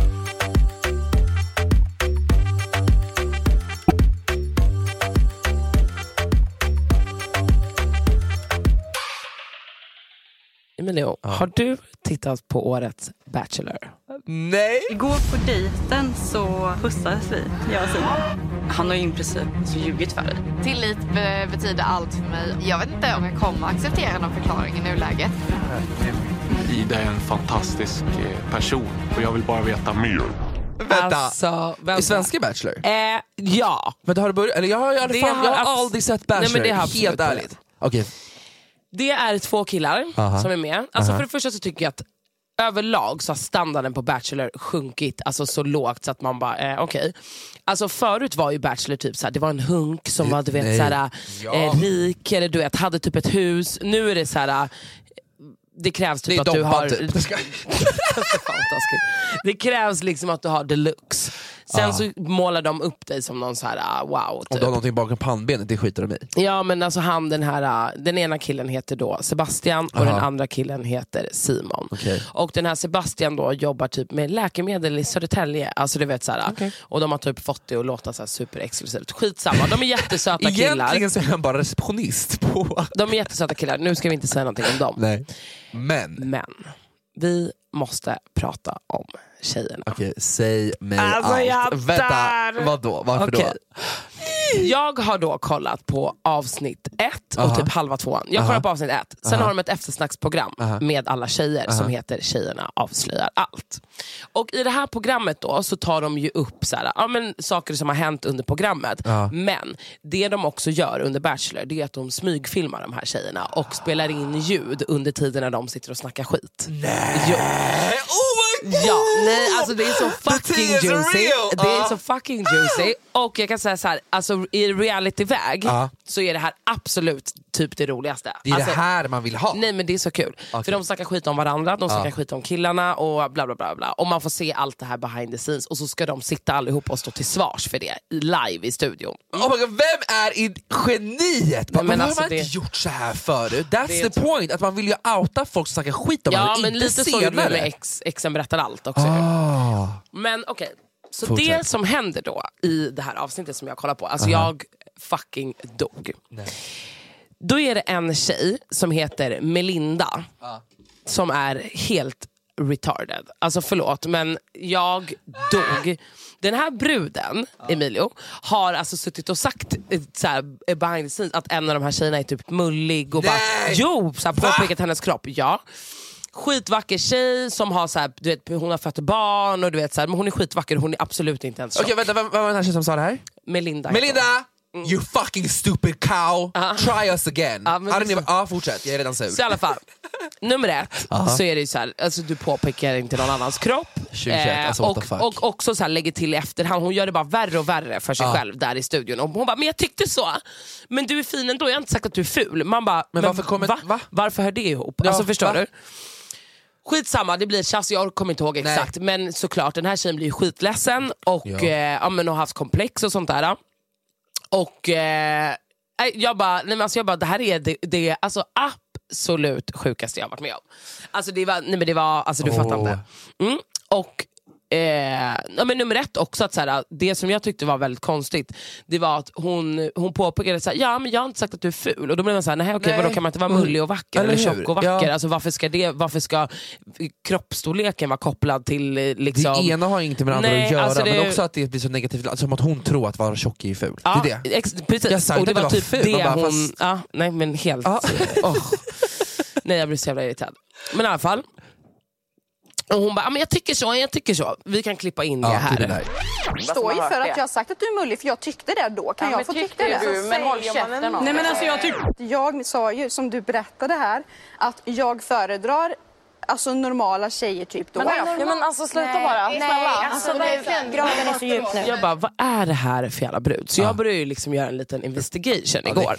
E: Emilio, har du tittat på årets Bachelor?
F: Nej.
L: Igår på dejten så pussades vi, jag och Simon. Han har ju i princip så ljugit för dig.
M: Tillit be- betyder allt för mig. Jag vet inte om jag kommer acceptera någon förklaring i nuläget.
N: Ida är en fantastisk eh, person och jag vill bara veta mer.
F: Vänta,
E: Alltså, vänta.
F: i svenska Bachelor?
E: Eh, ja.
F: Men det har du börjat, eller jag har, jag,
E: Det
F: fan,
E: har
F: jag har
E: abs-
F: aldrig sett Bachelor,
E: Nej, men det har absolut
F: helt ärligt. Okej.
E: Det är två killar
F: Aha.
E: som är med. Alltså
F: Aha.
E: för det första så tycker jag att överlag så har standarden på Bachelor sjunkit alltså så lågt så att man bara, eh, okej. Okay. Alltså förut var ju Bachelor typ såhär, det var en hunk som var du vet såhär,
F: ja.
E: eh, rik eller du vet hade typ ett hus. Nu är det såhär, det krävs typ
F: det
E: att du har
F: typ.
E: det krävs liksom att du har deluxe. Sen
F: ah.
E: så målar de upp dig som någon så här uh, wow typ.
F: Om du har någonting bakom pannbenet, det skiter de i.
E: Ja men alltså han den här uh, den ena killen heter då Sebastian och
F: Aha.
E: den andra killen heter Simon.
F: Okay.
E: Och den här Sebastian då jobbar typ med läkemedel i Södertälje. Alltså du vet så här,
F: okay.
E: och de har typ fått det att låta så här superexklusivt. Skitsamma, de är jättesöta killar.
F: Egentligen så är han bara receptionist på.
E: De är jättesöta killar. Nu ska vi inte säga någonting om dem.
F: Nej. Men
E: Men vi måste prata om tjejerna.
F: Okej, okay, säg mig
E: alltså,
F: allt. Vänta, vadå? Varför okay. då?
E: Jag har då kollat på avsnitt ett och Aha. typ halva tvåan. Jag kollar på avsnitt ett. Sen Aha. har de ett eftersnacksprogram Aha. med alla tjejer Aha. som heter Tjejerna avslöjar allt. Och i det här programmet då så tar de ju upp så här, ja, men, saker som har hänt under programmet. Aha. Men det de också gör under Bachelor, det är att de smygfilmar de här tjejerna och spelar in ljud under tiden när de sitter och snackar skit.
F: Nej!
E: Jo.
F: Oh my God!
E: Ja, nej, alltså det är så fucking juicy. Det är så fucking juicy. Och jag kan säga så här, alltså i realityväg uh. så är det här absolut typ det roligaste.
F: Det är
E: alltså,
F: det här man vill ha.
E: Nej men det är så kul. Okay. För de snackar skit om varandra, de snackar uh. skit om killarna och bla bla bla bla. Och man får se allt det här behind the scenes. Och så ska de sitta allihopa och stå till svars för det live i studion.
F: Oh my God, vem är i geniet? Nej, men alltså, har man det... inte gjort så här förut? That's the inte... point, att man vill ju outa folk som snackar skit om
E: ja,
F: varandra.
E: Ja men lite så gjorde med ex, exen berättar allt också.
F: Oh.
E: Men okej, okay. Så
F: Fortsätt.
E: Det som händer då i det här avsnittet som jag kollar på, alltså uh-huh. jag fucking dog. Nej. Då är det en tjej som heter Melinda uh. som är helt retarded. Alltså förlåt, men jag dog. Den här bruden, uh. Emilio, har alltså suttit och sagt så här, behind the scenes att en av de här tjejerna är typ mullig och Nej. bara, jo, så här, påpekat hennes kropp, ja. Skitvacker tjej som har så här, du vet, hon har fött barn och du vet så här, men hon är skitvacker, hon är absolut inte ens tjock.
F: Okej, vänta, vem, vem var den här tjejen som sa det här?
E: Melinda.
F: Melinda! Mm. You fucking stupid cow. Uh-huh. Try us again. Ja, uh,
E: uh,
F: even... uh, fortsätt, jag är redan sur.
E: Så i alla fall, nummer ett uh-huh. så är det ju så här, alltså du påpekar inte någon annans kropp.
F: tjugohundratjugoett,
E: eh,
F: alltså,
E: och, och också så här, lägger till i efterhand, hon gör det bara värre och värre för sig uh. själv där i studion. Och hon bara, men jag tyckte så. Men du är fin ändå, jag har inte sagt att du är ful. Man bara, men, men varför, kommer... va? Va? varför hör det ihop? Ja, alltså förstår va? du? Skitsamma, det blir tjafs, jag kommer inte ihåg exakt. Nej. Men såklart, den här tjejen blir skitledsen och, ja. eh, ja, men har haft komplex och sånt där. Och eh, jag bara, nej men alltså jag bara, det här är det, det alltså absolut sjukaste jag har varit med om. Alltså det var, nej men det var, alltså du oh. fattar inte. Mm. Och Eh, ja, men nummer ett också att så här, det som jag tyckte var väldigt konstigt, det var att hon, hon påpekade så här, ja men jag har inte sagt att du är ful. Och då blev man såhär, nej okej, okay, vadå kan man inte vara mullig och vacker eller, eller tjock och vacker? Ja. Alltså varför ska det, varför ska kroppsstorleken vara kopplad till liksom...
F: Det ena har inte med det andra nej, att göra, alltså det... men också att det blir så negativt, alltså som att hon tror att vara tjock är ful.
E: Ja,
F: det är det.
E: Ex- precis.
F: Jag sa,
E: och det, det var typ ful. det
F: bara,
E: hon,
F: fast...
E: ja, nej men helt
F: ah.
E: oh. Nej jag blir så jävla irriterad. Men i alla fall. Och hon bara, men jag tycker så, jag tycker så. Vi kan klippa in det
F: ja,
E: här.
F: Det
O: jag står ju för att jag har sagt att du är mullig, för jag tyckte det då. Kan ja, jag få tycka det?
L: Du, men håll käften.
O: Nej men alltså jag tycker... Jag sa ju, som du berättade här, att jag föredrar alltså normala tjejer typ då.
L: Men, normal... ja, men alltså sluta nej, bara. Nej, snälla.
O: Alltså, alltså graden är så djup nu.
E: Jag bara, vad är det här för jävla brud? Så ja. jag började ju liksom göra en liten investigation ja, igår.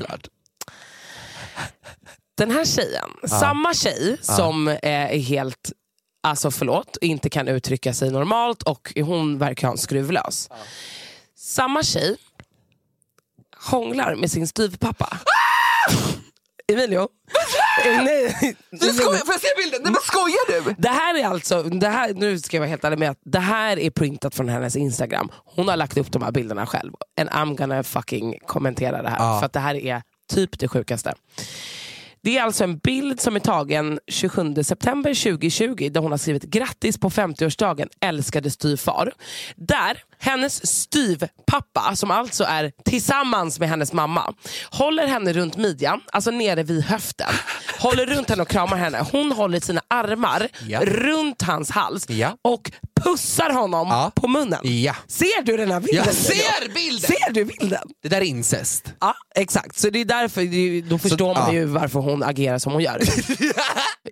E: Den här tjejen, ja. samma tjej ja. som är helt... Alltså förlåt, inte kan uttrycka sig normalt och hon verkar ha en skruvlös. Ja. Samma tjej hånglar med sin styvpappa. Ah! Emilio. Nej.
F: Du skojar, får jag se bilden? Nej men skojar du?
E: Det här är alltså, det här, nu ska jag vara helt ärlig med att det här är printat från hennes Instagram. Hon har lagt upp de här bilderna själv. And I'm gonna fucking kommentera det här. Ja. För att det här är typ det sjukaste. Det är alltså en bild som är tagen tjugosjunde september tjugohundratjugo där hon har skrivit grattis på femtioårsdagen, älskade styvfar. Där hennes styvpappa, som alltså är tillsammans med hennes mamma, håller henne runt midjan, alltså nere vid höften. Håller runt henne och kramar henne. Hon håller sina armar ja. runt hans hals ja. och pussar honom ja. på munnen. Ja. Ser du den här bilden?
F: Jag ser bilden!
E: Ser du bilden?
F: Det där är incest.
E: Ja, exakt. Så det är därför, då förstår så, man ja. ju varför hon agerar som hon gör.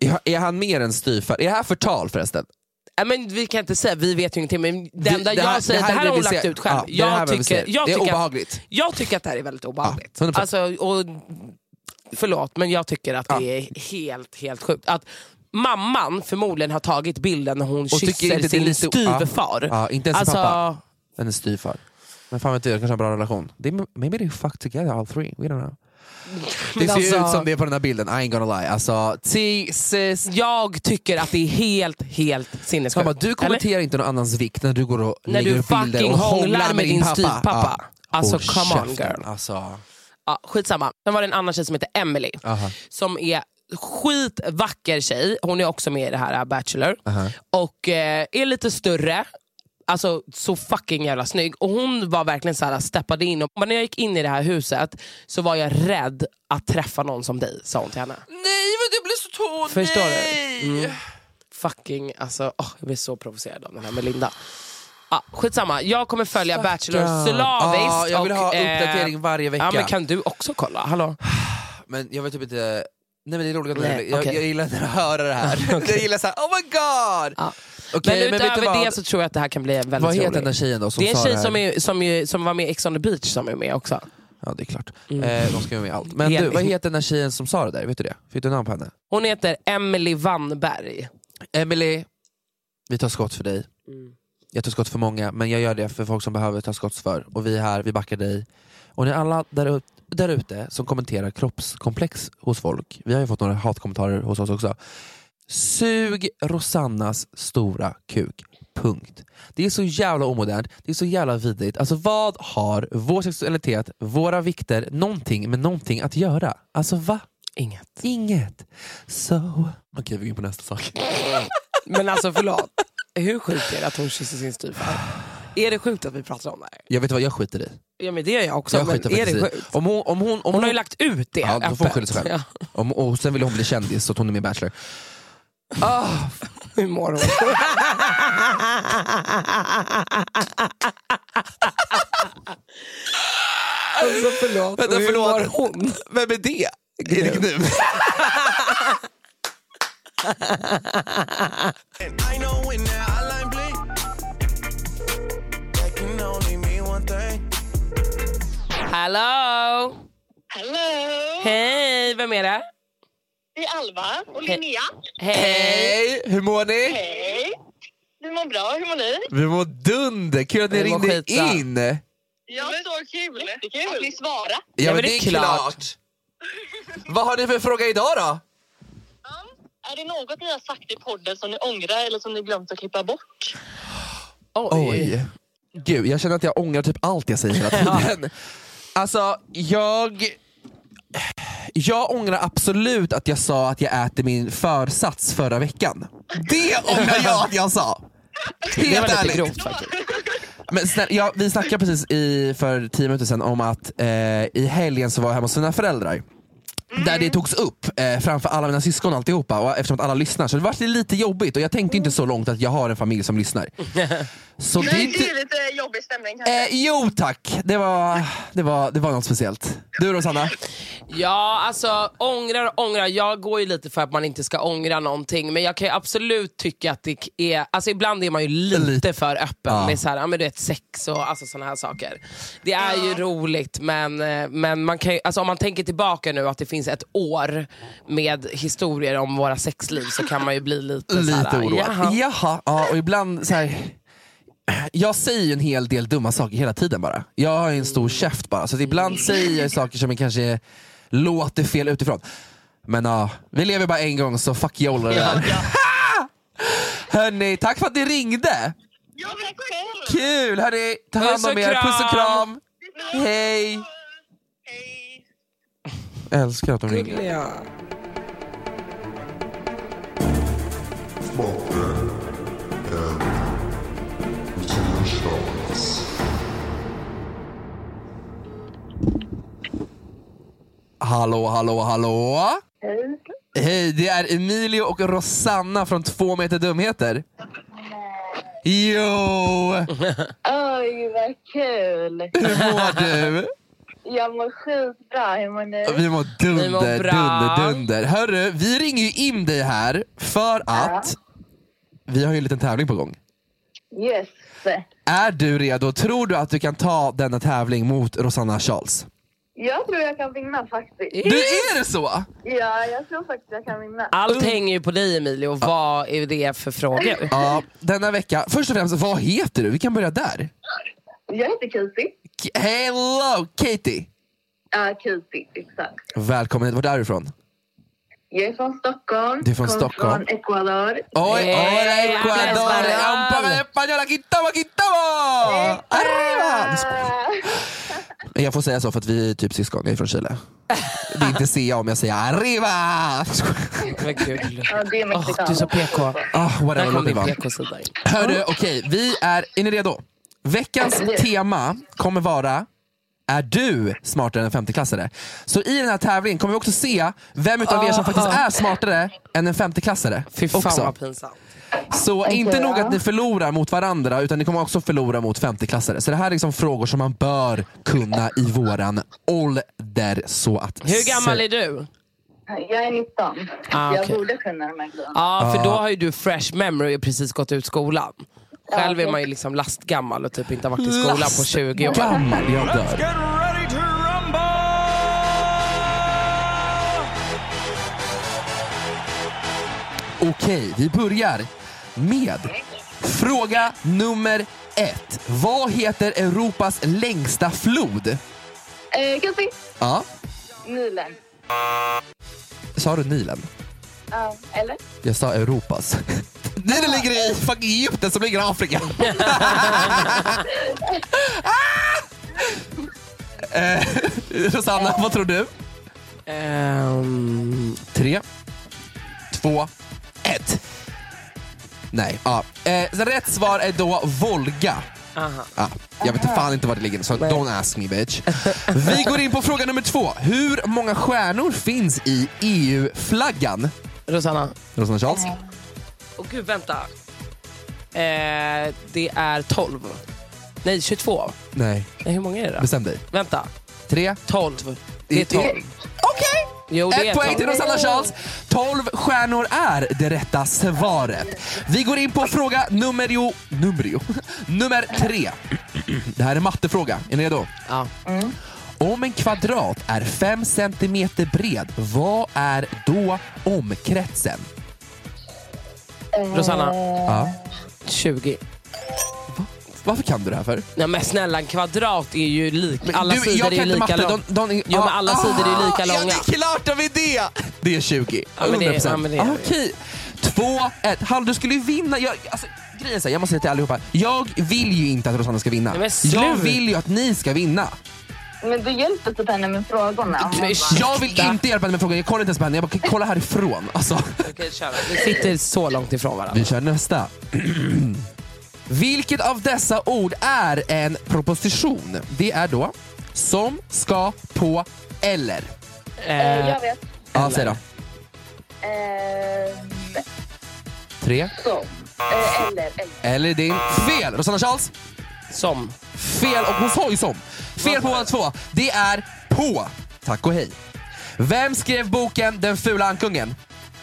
F: Är, är han mer än styvfar? Är det här förtal förresten?
E: Ja, men vi kan inte säga, vi vet ju ingenting. Men det enda
F: det här,
E: jag säger, det här, det här har hon lagt ut själv.
F: Ja,
E: jag tycker, jag
F: det är
E: tycker
F: obehagligt.
E: Att, jag tycker att det här är väldigt obehagligt.
F: Ja,
E: alltså, och, förlåt, men jag tycker att det ja. är helt, helt sjukt. Att mamman förmodligen har tagit bilden när hon och kysser sin lite, styvfar.
F: Ja, ja, inte ens
E: alltså,
F: pappa. Men en styvfar. Men fan vet du, jag kanske har en bra relation. They, maybe they fuck together all three. We don't know. Det ser alltså, ut som det är på den här bilden. I ain't gonna lie. Alltså, Jesus.
E: Jag tycker att det är helt, helt sinnessjukt.
F: Mamma, du kommenterar eller? Inte någon annans vikt när du går och
E: när
F: lägger
E: du
F: upp bilder och hånglar med, med din styvpappa.
E: Ja. Alltså, oh, come on girl.
F: Alltså.
E: Ja, skitsamma. Sen var det en annan tjej som heter Emily. Uh-huh. Som är skitvacker tjej. Hon är också med i det här Bachelor. Uh-huh. Och eh, är lite större. Alltså så fucking jävla snygg. Och hon var verkligen så här, steppade in. Och när jag gick in i det här huset så var jag rädd att träffa någon som dig, sa hon till henne.
F: Nej, men det blir så tåligt.
E: Förstår du? Mm. Fucking, alltså, oh, jag blir så provocerad av den här Melinda. Ah, skitsamma, jag kommer följa Fuck Bachelor slaviskt.
F: Ah, jag vill
E: och,
F: ha uppdatering varje vecka.
E: Ja, men kan du också kolla? Hallå?
F: Men jag vet typ inte. Nej, men det är roligt att
E: Nej,
F: jag,
E: okay.
F: jag gillar att höra det här. Okay. Jag gillar så här, oh my god.
E: Ah.
F: Okay,
E: men
F: men
E: utöver det så tror jag att det här kan bli väldigt roligt.
F: Vad heter den där tjejen då? Som
E: det är en tjej
F: sa
E: som, är, som, är, som var med i Ex on the Beach som är med också.
F: Ja, det är klart. Mm. Eh, de ska vara med i allt. Men du, vad heter den där tjejen som sa det där? Vet du det? Fick du namn på henne?
E: Hon heter Emily Wannberg.
F: Emily, vi tar skott för dig.
E: Mm.
F: Jag tar skott för många, men jag gör det för folk som behöver ta skott för. Och vi är här, vi backar dig. Och ni alla där, där ute som kommenterar kroppskomplex hos folk. Vi har ju fått några hatkommentarer hos oss också. Sug Rosannas stora kuk. Punkt. Det är så jävla omodernt. Det är så jävla vidrigt. Alltså vad har vår sexualitet, våra vikter, någonting med någonting att göra? Alltså va?
E: Inget.
F: Inget. Så. Okej, okay, vi går in på nästa sak.
E: Men alltså förlåt. Hur sjukt är det att hon kysser sin styvfar? Är det sjukt att vi pratar om det här?
F: Jag vet vad, jag skiter i.
E: Ja, men det är jag också.
F: Jag
E: men är det sjukt?
F: Om hon, om hon, om
E: hon, hon har ju lagt ut det.
F: Ja, då får hon skylla sig själv. Ja. Om, och sen vill hon bli kändis så att hon är med i Bachelor.
E: Ah, hur mår hon? Alltså förlåt.
F: Vänta,
E: hur
F: förlåt.
E: mår hon?
F: Vem är det? Är det Gnum?
E: Hallå!
P: Hallå!
E: Hej, vem är det?
P: Det är Alva och Linnea.
E: Hej!
F: Hej! Hur mår ni?
P: Hej! Vi mår bra, hur mår ni?
F: Vi mår dunder, kul att ni ringde
E: skitbra.
F: in.
P: Ja, så kul. Jättekul. Att ni svarar.
F: Ja,
E: ja,
F: men det är klart. klart. Vad har ni för fråga idag då?
P: Ja, är det något ni har sagt i podden som ni ångrar eller som ni glömt att klippa bort?
E: Oj.
F: Oj. Gud, jag känner att jag ångrar typ allt jag säger hela tiden. Alltså, jag... Jag ångrar absolut att jag sa att jag äter min försats förra veckan. Det ångrar jag att jag sa. Helt
E: det var lite
F: ärligt.
E: grovt faktiskt.
F: Men snälla, ja, vi snackade precis i, för tio minuter sedan om att eh, i helgen så var jag hemma hos sina föräldrar. Mm. Där det togs upp eh, framför alla mina syskon och alltihopa. Och eftersom att alla lyssnar så det var lite jobbigt. Och jag tänkte inte så långt att jag har en familj som lyssnar. Så
P: det,
F: det,
P: är det är lite jobbig stämning kanske.
F: Eh, jo tack, det var, det, var, det var något speciellt. Du Rosanna?
E: Ja, alltså ångrar och ångrar. Jag går ju lite för att man inte ska ångra någonting. Men jag kan ju absolut tycka att det är... Alltså ibland är man ju lite, lite. för öppen. Ja. Det är så här, ja, men du vet, sex och alltså, såna här saker. Det är ja. ju roligt, men, men man kan ju, alltså, om man tänker tillbaka nu att det finns ett år med historier om våra sexliv så kan man ju bli lite,
F: lite
E: så här,
F: oroad.
E: Jaha.
F: Jaha, ja, och ibland så här... Jag säger ju en hel del dumma saker hela tiden bara. Jag har ju en stor käft bara. Så att ibland säger jag saker som kanske låter fel utifrån. Men ja, vi lever bara en gång så fuck you all det där. Ja, ja. Hörni, tack för att ni ringde.
P: Ja, tack själv.
F: Kul, hörni. Ta hand om er. Puss och kram. Hej.
P: Hej.
F: Älskar att de ringer.
E: Ja.
F: Hallå, hallå, hallå.
P: Hej.
F: Hej, det är Emilio och Rosanna från Två meter dumheter. Jo!
P: Oj, vad kul.
F: Hur mår du?
P: Jag mår skitbra. Hur mår ni?
F: Vi mår dunder,
E: Vi mår bra.
F: dunder, dunder. Hörru, vi ringer ju in dig här för att vi har ju en liten tävling på gång.
P: Yes.
F: Är du redo? Tror du att du kan ta denna tävling mot Rosanna Charles?
P: Jag tror jag kan vinna faktiskt.
F: Du, är det så?
P: Ja, jag tror faktiskt jag kan vinna.
E: Allt hänger ju på dig, Emilio. Vad är det för frågor?
F: Ja, denna vecka. Först och främst, vad heter du? Vi kan börja där.
P: Jag heter Katie.
F: K- Hello, Katie.
P: Ja, Katie, exakt.
F: Välkommen hit. Var är du ifrån?
P: Jag är från Stockholm.
F: Du är från
P: Kom
F: Stockholm.
P: från Ecuador.
F: Oj, hola Ecuador. Ampara española, quitamos, quitamos. Arriba. Jag får säga så för att vi är typ syskon. Jag är från Chile. Det är inte C om jag säger arriba.
E: Men gud.
P: Ja, det är
E: Oh,
P: mexikanskt.
E: du är så P K.
F: Oh, whatever,
E: Där kom
F: låt det
E: din
F: vara.
E: P K-sida in.
F: Hörru, okej, vi är, är ni redo? Veckans tema kommer vara: är du smartare än femteklassare? Så i den här tävlingen kommer vi också se vem utav er som faktiskt är smartare än en femteklassare.
E: Fy fan
F: också.
E: vad pinsamt.
F: Så inte nog att ni förlorar mot varandra, utan ni kommer också förlora mot femteklassare. Så det här är liksom frågor som man bör kunna i våran ålder. Så att
E: Hur gammal är du?
P: Jag är nitton.
E: Ah,
P: Jag
E: okej.
P: borde kunna de här grejerna.
E: Ja, för
F: Ah.
E: då har ju du fresh memory och precis gått ut skolan. Själv är
P: Ja,
E: man ju liksom lastgammal och typ inte har varit i skolan på tjugo år.
F: Gammal, jag dör. Okej, vi börjar med fråga nummer ett. Vad heter Europas längsta flod?
P: Eh, Katie.
F: Ja,
P: Nilen.
F: sa du Nilen?
P: Ja, eller?
F: Jag sa Europas. Nilen ligger i fucking Egypten som ligger i Afrika. eh, Rosanna, vad tror du?
E: Um,
F: Tre, två, ett. Nej, ja. Eh, så rätt svar är då Volga.
E: aha.
F: Ja, jag vet fan inte var det ligger, så don't ask me bitch. Vi går in på fråga nummer två. Hur många stjärnor finns i E U-flaggan?
E: Rosanna.
F: Rosanna Charles?
E: Åh gud, vänta. Eh, det är tolv. Nej, tjugotvå.
F: Nej,
E: Nej, hur många är det då?
F: bestäm dig.
E: Vänta.
F: Tre.
E: tolv. Det är tolv.
F: Okej!
E: Jo, det är
F: Ett poäng
E: tolv.
F: till Rosanna Charles. tolv stjärnor är det rätta svaret. Vi går in på fråga nummer jo, nummer, nummer tre. Det här är mattefråga. Är ni redo?
E: Ja.
F: Om en kvadrat är fem centimeter bred, vad är då omkretsen?
E: Rosanna.
F: Ja.
E: tjugo.
F: Varför kan du det här för?
E: Nej men snälla, en kvadrat är ju lik.
F: Men
E: Alla
F: du,
E: sidor
F: jag
E: är ju
F: kan inte
E: lika
F: matte,
E: långa.
F: de, de,
E: Jo, men alla sidor är ju lika
F: Ja,
E: långa.
F: det är klart de är det! Det är tjugo.
E: Ja, men det-
F: hundra procent.
E: ja, men det är det.
F: Okej. Två, ett. Hallå, du skulle ju vinna. Jag, alltså, grejen är så här, jag måste säga till allihopa. Jag vill ju inte att Rosanna ska vinna.
E: Nej, men sluta.
F: Jag vill ju att ni ska vinna.
P: Men du hjälper typ henne med frågorna.
F: Jag vill inte hjälpa henne med frågan. Jag kollar inte ens på henne. Jag bara kolla härifrån. Alltså.
E: Okej, kör. Vi sitter så långt ifrån varandra.
F: Vi kör nästa. Vilket av dessa ord är en proposition? Det är då som, ska, på, eller.
P: Eh, jag vet.
F: Ja, säg då.
P: Ehm,
F: Tre.
P: så. Eh, eller, eller.
F: Eller din. Fel. Rosanna Charles?
E: Som.
F: Fel. Och hon sa ju som. Fel på båda två. Det är på. Tack och hej. Vem skrev boken Den fula ankungen?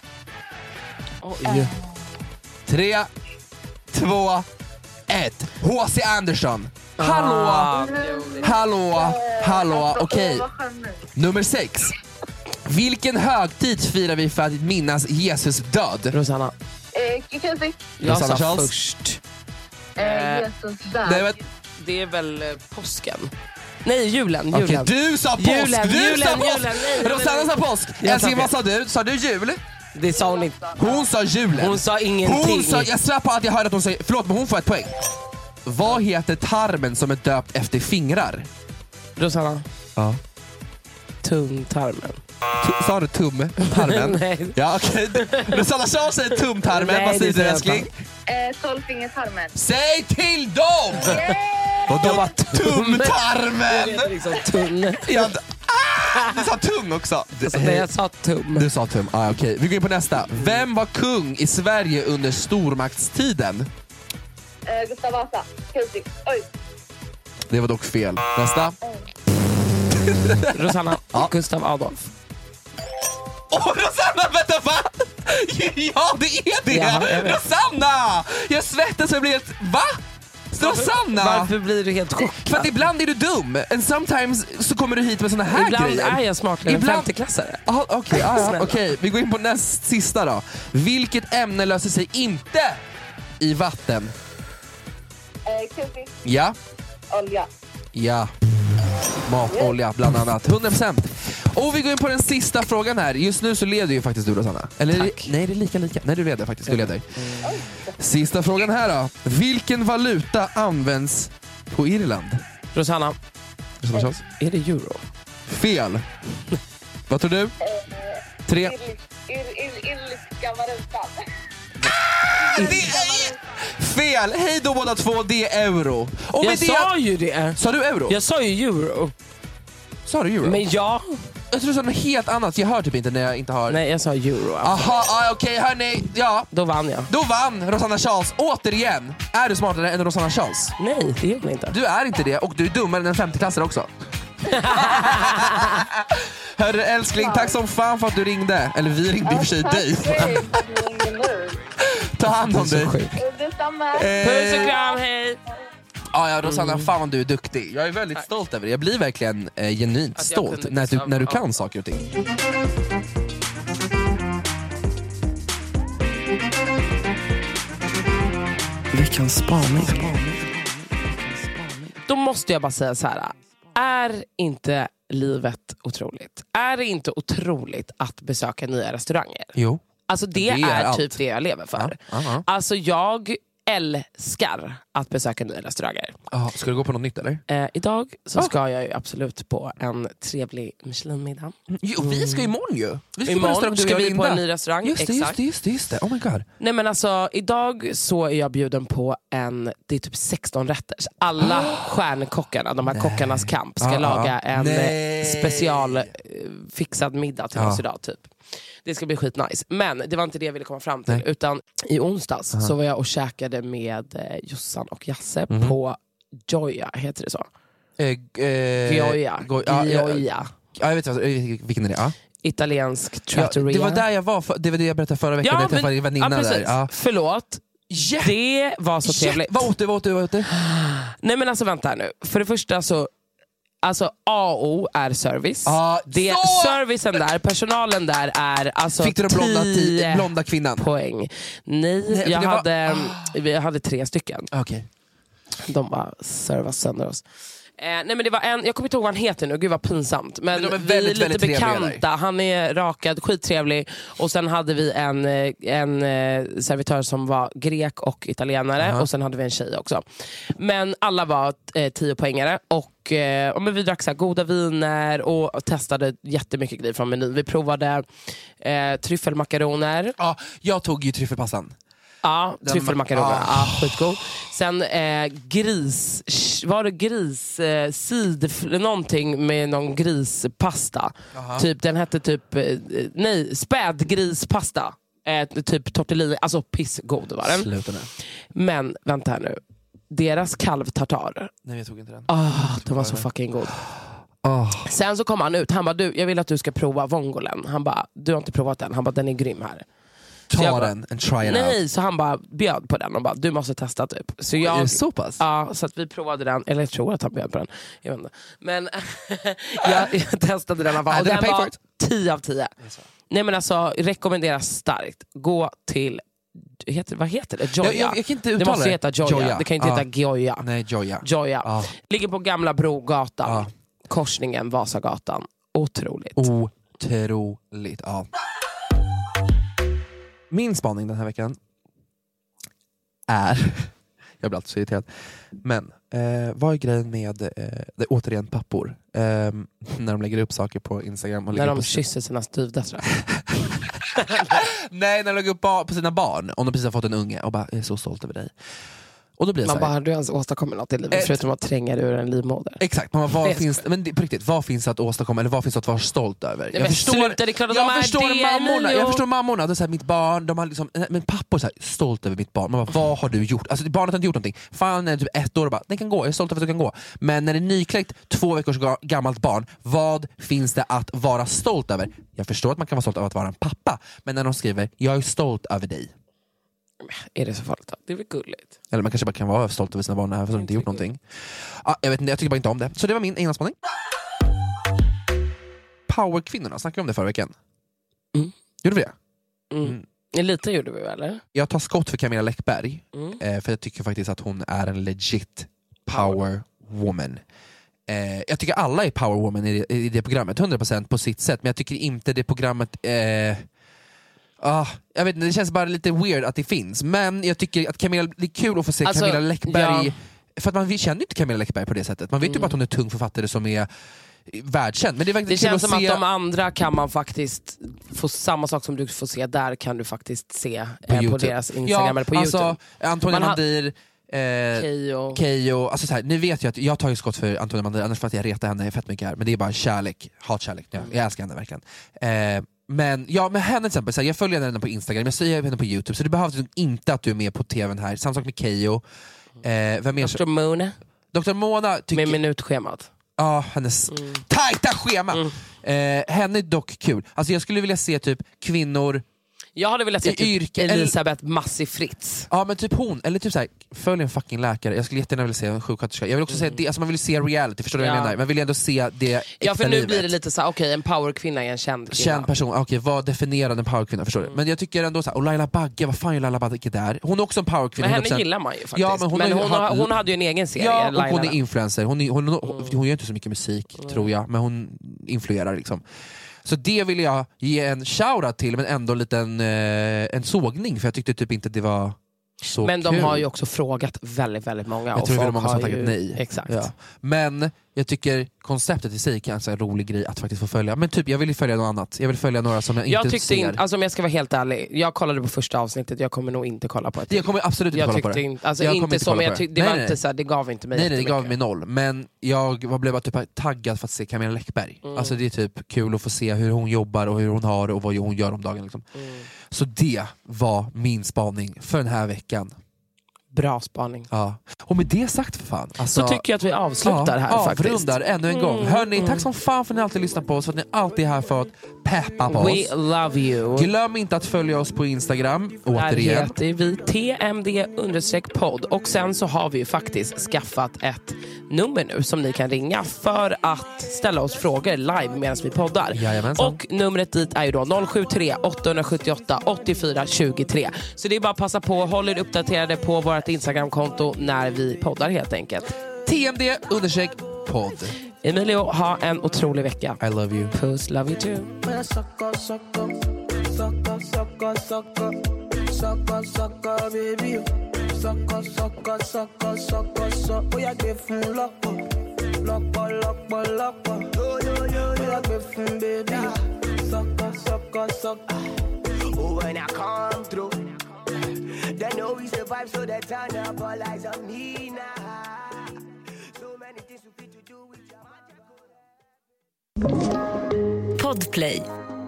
E: Oj.
F: Tre, två, ett. H C Anderson. Hallå.
E: Ah,
F: Hallå. Hallå. Okej.
P: Vad charmigt.
F: Nummer sex. Vilken högtid firar vi för att minnas Jesus död?
E: Rosanna.
P: Eh, Katie.
E: Jag
F: Rosanna
E: sa
F: Charles?
E: först.
P: Eh, Jesus där.
F: Nej, men,
E: Det är väl eh, påsken. Nej, julen.
F: okej,
E: julen.
F: du sa påsk!
E: Julen,
F: du
E: julen,
F: sa påsk!
E: julen, nej, nej,
F: Rosanna
E: nej.
F: sa påsk!
E: Jag
F: Älskling,
E: sa
F: vad sa du? Sa du jul?
E: Det sa hon inte.
F: Hon sa julen.
E: Hon sa ingenting.
F: Hon sa, jag svär på att jag hörde att hon säger, förlåt men hon får ett poäng. Vad heter tarmen som är döpt efter fingrar?
E: Rosanna.
F: Ja.
E: Tungtarmen.
F: T- sa du tumtarmen?
E: Nej.
F: Ja, okej. Rosanna Charles säger tumtarmen.
E: Nej,
F: Vad säger
E: det
F: du
E: säger jag
F: älskling?
P: Eh, Tolvfingertarmen.
F: Säg till dem!
E: Jag
F: Vadå
E: bara
F: tumtarmen?
E: Det är liksom tunn.
F: Jag, ah, du sa tung också.
E: Alltså, nej, jag sa tum.
F: Du sa tum, ah, okej. Vi går in på nästa. Vem var kung i Sverige under stormaktstiden?
P: Eh, Gustav Vasa. Katie. Oj.
F: Det var dock fel. Nästa.
E: Rosanna,
F: ja.
E: Gustav Adolf.
F: Åh, oh, Rosanna, vänta, va? Ja, det är det!
E: Ja, jag vet.
F: Rosanna! Jag svettas och jag blir helt... Va? Rosanna!
E: Varför blir du helt chockad?
F: För att ibland är du dum. And sometimes så kommer du hit med såna här
E: ibland
F: grejer.
E: Ibland är jag smartare än femtioklassare.
F: Ah, Okej, okay, ah, ja, okay. Vi går in på näst sista då. Vilket ämne löser sig inte i vatten?
P: Eh, kubi.
F: Ja.
P: Olja.
F: Ja. Matolja bland annat. hundra procent. Och vi går in på den sista frågan här. Just nu så leder ju faktiskt du, Rosanna. Eller
E: Tack.
F: Nej, det är lika lika. Nej, du leder faktiskt. Du leder. Sista frågan här då. Vilken valuta används på Irland?
E: Rosanna.
F: Rosanna Charles?
E: Är det euro?
F: Fel. Vad tror du? Tre.
P: Irländska valutan.
F: Det är fel! Hej då båda två, det är euro. Och
E: jag
F: med
E: sa
F: det...
E: ju det.
F: Sa du euro?
E: Jag sa ju euro.
F: Sa du euro?
E: Men ja.
F: Jag tror du sa något helt annat. Jag hör typ inte när jag inte har...
E: Nej, jag sa euro.
F: Aha, ah, okej, okay, hörni. Ja.
E: Då vann jag.
F: Då vann Rosanna Charles. Återigen, är du smartare än Rosanna Charles?
E: Nej, det är jag inte.
F: Du är inte det, och du är dummare än en femtioklassare också. Hörru älskling, tack som fan för att du ringde. Eller vi ringde i och för sig dig. Ta hand om dig.
P: Detsamma.
E: Puss och kram, hej.
F: Ja, ja, Rosanna, fan vad du är duktig. Jag är väldigt tack. stolt över det. Jag blir verkligen eh, genuint stolt när du, när du kan ja. saker och ting. Veckans spaning.
E: Då måste jag bara säga så här. Är inte livet otroligt? Är det inte otroligt att besöka nya restauranger?
F: Jo.
E: Alltså det, det är, är typ det jag lever för. Ja, uh-huh. Alltså jag älskar att besöka nya restauranger.
F: Uh, ska du gå på något nytt eller?
E: Eh, idag så
F: oh.
E: ska jag ju absolut på en trevlig Michelin-middag.
F: Jo, vi ska imorgon ju. Vi ska
E: imorgon
F: på
E: ska vi på en ny restaurang.
F: Just det, just det, just det, just det. Oh my god.
E: Nej men alltså, idag så är jag bjuden på en, det är typ sexton rätters. Alla oh. stjärnkockarna, de här nej. kockarnas kamp, ska ah, laga en nej. special fixad middag till oss ah. idag typ. Det ska bli skitnice. Men det var inte det jag ville komma fram till. Nej. Utan i onsdags uh-huh. så var jag och käkade med eh, Jossan och Jasse mm-hmm. på Gioia, heter det så?
F: Eh, eh,
E: Gioia.
F: Go-
E: Gioia.
F: Ja, ja, jag vet inte, vilken är det? Ja.
E: Italiensk trattoria.
F: Ja, det var där jag var, för, det var det jag berättade förra veckan.
E: Ja,
F: jag träffade en väninna
E: ja,
F: där. Ja.
E: Förlåt. Yeah. Det var så trevligt.
F: Yeah. Vad åt du, vad åt du, vad åt du?
E: Nej men alltså vänta här nu. För det första så alltså A och O är service.
F: Ah,
E: det
F: så...
E: Servicen där, personalen där är alltså
F: fick du den blonda,
E: tio
F: blonda kvinnan?
E: Poäng. Nej, Nej jag, hade, var... jag hade tre stycken.
F: Okay.
E: De bara servade sönder oss. Eh, nej men det var en, jag kommer inte ihåg vad han heter nu, gud vad pinsamt. Men, men vi är lite väldigt bekanta, han är rakad, skittrevlig. Och sen hade vi en, en servitör som var grek och italienare. Uh-huh. Och sen hade vi en tjej också. Men alla var eh, tio poängare. Och, eh, och men vi drack så här goda viner och testade jättemycket grejer från menyn. Vi provade eh, tryffelmakaroner.
F: Ja, jag tog ju tryffelpastan.
E: Ja, tryffelmakaroner. Ah. Ja, skitgod. Sen eh, gris, var det gris eh, sid, någonting med någon grispasta. Aha. Typ den hette typ eh, nej, spädgrispasta. Eh, typ tortellini, alltså pissgod var den.
F: Sluta nu.
E: Men vänta här nu. Deras kalvtartar.
F: Nej, jag tog inte den.
E: Ah, oh, den var så fucking god.
F: Oh.
E: Sen så kom han ut. Han bara, du, jag vill att du ska prova vongolen. Han bara, du har inte provat den. Han bara, den är grym här.
F: Ta bara, den and try it
E: nej,
F: out.
E: Så han bara bjöd på den och bara, du måste testa typ. Så jag,
F: är det så pass?
E: Ja, så att vi provade den. Eller jag tror att han bjöd på den. Jag vet inte. Men jag, jag testade den. Och den var tio av tio. Nej men alltså, rekommenderas starkt. Gå till, heter, vad heter det? Gioia.
F: Jag, jag, jag kan inte
E: det måste heta Gioia. Gioia. Det kan inte ah. heta Gioia.
F: Nej, Gioia.
E: Gioia. Ah. Ligger på Gamla Brogatan.
F: Ah.
E: Korsningen Vasagatan. Otroligt.
F: Otroligt, ja. Min spaning den här veckan är, jag blir alltid så irriterad, men eh, vad är grejen med eh, det, återigen pappor eh, när de lägger upp saker på Instagram och
E: när de
F: på
E: kysser sina styvdöttrar.
F: Nej, när de lägger upp ba- på sina barn om de precis har fått en unge och bara, jag är så stolt över dig. Och då blir det
E: man
F: så här,
E: bara, du ens åstadkommer något i livet eh, förutom att tränga ur en livmoder.
F: Exakt, man bara, vad finns, men det, på riktigt, vad finns att åstadkomma eller vad finns att vara stolt över?
E: Jag förstår, sluta, det är klart att
F: jag,
E: de
F: förstår
E: det
F: mammorna, jag förstår mammorna, det är så här, mitt barn, de har liksom, men pappor är så här, stolt över mitt barn. Man bara, vad har du gjort? Alltså barnet har inte gjort någonting. Fan, är typ ett år och bara, den kan gå, jag är stolt över att du kan gå. Men när det är nykläckt, två veckors gammalt barn, vad finns det att vara stolt över? Jag förstår att man kan vara stolt över att vara en pappa, men när de skriver, jag är stolt över dig.
E: Är det så farligt? Det är väl gulligt.
F: Eller man kanske bara kan vara stolt över sina barn även fast de inte gjort någonting. Ja, jag vet inte, jag tycker bara inte om det. Så det var min ena spaning. Powerkvinnorna, snackade vi om det förra veckan?
E: Mm.
F: Gjorde vi det?
E: Mm. Mm. Lite gjorde vi, eller?
F: Jag tar skott för Camilla Läckberg.
E: Mm.
F: eh, För jag tycker faktiskt att hon är en legit power woman. eh, Jag tycker alla är power woman i det, i det programmet, hundra procent på sitt sätt. Men jag tycker inte det programmet eh, Ah, jag vet inte, det känns bara lite weird att det finns. Men jag tycker att Camilla, det är kul att få se alltså, Camilla Läckberg, ja. För att man vi känner inte Camilla Läckberg på det sättet. Man vet ju mm. bara att hon är tung författare som är världskänd. Men det, är
E: det känns som
F: se...
E: att de andra kan man faktiskt få samma sak som du får se där, kan du faktiskt se på, eh, på deras Instagram
F: ja,
E: eller på
F: alltså,
E: YouTube.
F: Antonija Mandir, eh,
E: Keyyo.
F: Keyyo, alltså så här, nu vet jag att jag tar ju skott för Antonija Mandir, annars för att jag retar henne fett mycket här. Men det är bara kärlek, hatkärlek. Ja, jag älskar henne verkligen. Eh, Men ja, med henne till exempel, så här, jag följer henne på Instagram, jag ser henne på YouTube, så det behövs inte att du är med på tvn här. Samma sak med Keyyo. Eh, vem
E: doktor Mona.
F: doktor Mona tycker...
E: Med minutschemat.
F: Ja, ah, hennes mm. tajta schema. Mm. Eh, henne är dock kul. Alltså jag skulle vilja se typ kvinnor...
E: Jag hade velat se typ
F: yrke,
E: Elisabeth Massi Fritz.
F: Ja, men typ hon, eller typ såhär, följ en fucking läkare. Jag skulle jättegärna vilja se en sjuksköterska. Jag vill också mm. se det, alltså man vill se reality, förstår du
E: ja.
F: vad jag menar? Man vill ändå se det.
E: Ja, för nu
F: livet.
E: blir det lite så, okej, okay, en powerkvinna är en känd kvinna.
F: Känd person, okej, okay, vad definierar en powerkvinna, förstår mm. du? Men jag tycker ändå såhär, och Laila Bagge, vad fan är Laila Bagge där? Hon är också en powerkvinna.
E: Men henne hundra procent. Gillar man ju faktiskt.
F: Ja, men hon,
E: men
F: hon,
E: hon,
F: har,
E: hon hade ju en egen serie.
F: Ja, och
E: Laila.
F: hon är influencer. Hon, är, hon, hon,
E: mm.
F: hon gör inte så mycket musik,
E: mm.
F: tror jag, men hon influerar liksom. Så det vill jag ge en shoutout till, men ändå en liten eh, en sågning, för jag tyckte typ inte det var så
E: men de
F: kul.
E: har ju också frågat väldigt, väldigt många.
F: Jag
E: och
F: tror
E: folk
F: att många har tagit
E: ju...
F: nej.
E: Exakt.
F: Ja. Men jag tycker konceptet i sig kan vara en rolig grej att faktiskt få följa. Men typ, jag vill följa något annat. Jag vill följa några som jag,
E: jag
F: inte
E: tyckte
F: ser.
E: In, alltså om jag ska vara helt ärlig, jag kollade på första avsnittet, jag kommer nog inte kolla på det.
F: Jag kommer absolut inte
E: jag
F: kolla på det.
E: In, alltså
F: jag
E: inte så, men jag tyck, det,
F: nej,
E: var
F: nej.
E: inte så här, det gav inte mig
F: Nej, nej, det gav mig noll. Men jag var, blev bara typ taggad för att se Camilla Läckberg. Mm. Alltså det är typ kul att få se hur hon jobbar och hur hon har det och vad hon gör om dagen liksom. Mm. Så det var min spaning för den här veckan.
E: Bra spaning.
F: Ja. Och med det sagt för fan. Alltså,
E: så tycker jag att vi avslutar
F: ja,
E: här faktiskt.
F: Avrundar ännu en
E: mm,
F: gång. Hörni,
E: mm.
F: tack som fan för att ni alltid lyssnar på oss. För att ni alltid är här för att peppa på
E: We
F: oss.
E: love you.
F: Glöm inte att följa oss på Instagram.
E: Där
F: återigen.
E: heter vi T M D understreck podd. Och sen så har vi ju faktiskt skaffat ett nummer nu som ni kan ringa för att ställa oss frågor live medan vi poddar.
F: Jajamensan.
E: Och numret dit är ju då noll sju tre åtta sju åtta åtta fyra två tre. Så det är bara att passa på, håll er uppdaterade på vårt Instagramkonto när vi poddar helt enkelt.
F: T M D understreck podd.
E: Emilio, ha en otrolig vecka.
F: I love you.
E: Puss, love you too.
Q: Sucker, sucker, sucker, sucker, sucker. Oh, yeah, give him lock, lock, lock, lock. Yo, yo, yo, yo, give him baby. Sucker, sucker, sucker. Oh, when I come through, they know we survive, so they turn up all eyes on me now. So many things we fit to do with your
R: Podplay.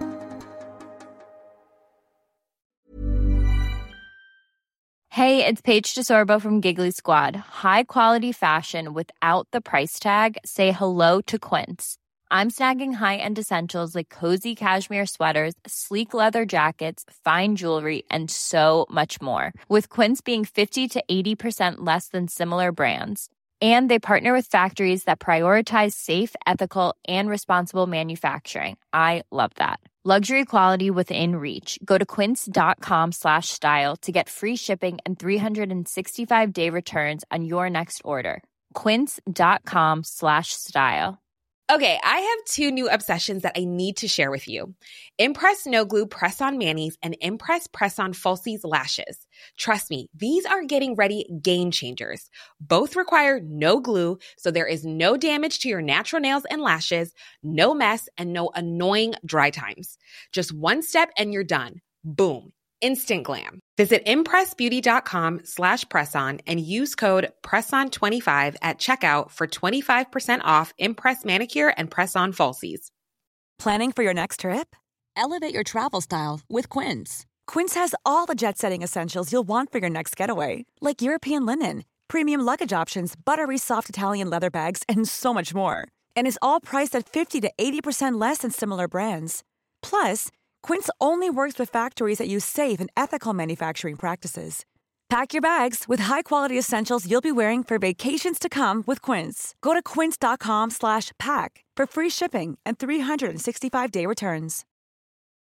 S: Hey, it's Paige DeSorbo from Giggly Squad. High quality fashion without the price tag. Say hello to Quince. I'm snagging high-end essentials like cozy cashmere sweaters, sleek leather jackets, fine jewelry, and so much more. With Quince being fifty to eighty percent less than similar brands. And they partner with factories that prioritize safe, ethical, and responsible manufacturing. I love that. Luxury quality within reach. Go to quince.com slash style to get free shipping and three sixty-five day returns on your next order. Quince.com slash style.
T: Okay, I have two new obsessions that I need to share with you. Impress No Glue Press-On Manis and Impress Press-On Falsies Lashes. Trust me, these are getting ready game changers. Both require no glue, so there is no damage to your natural nails and lashes, no mess, and no annoying dry times. Just one step and you're done. Boom. instant glam. Visit impressbeauty.com slash presson and use code presson twenty-five at checkout for twenty-five percent off Impress manicure and press-on falsies.
R: Planning for your next trip? Elevate your travel style with Quince. Quince has all the jet-setting essentials you'll want for your next getaway, like European linen, premium luggage options, buttery soft Italian leather bags, and so much more. And is all priced at fifty to eighty percent less than similar brands. Plus, Quince only works with factories that use safe and ethical manufacturing practices. Pack your bags with high-quality essentials you'll be wearing for vacations to come with Quince. Go to quince.com slash pack for free shipping and three sixty-five day returns.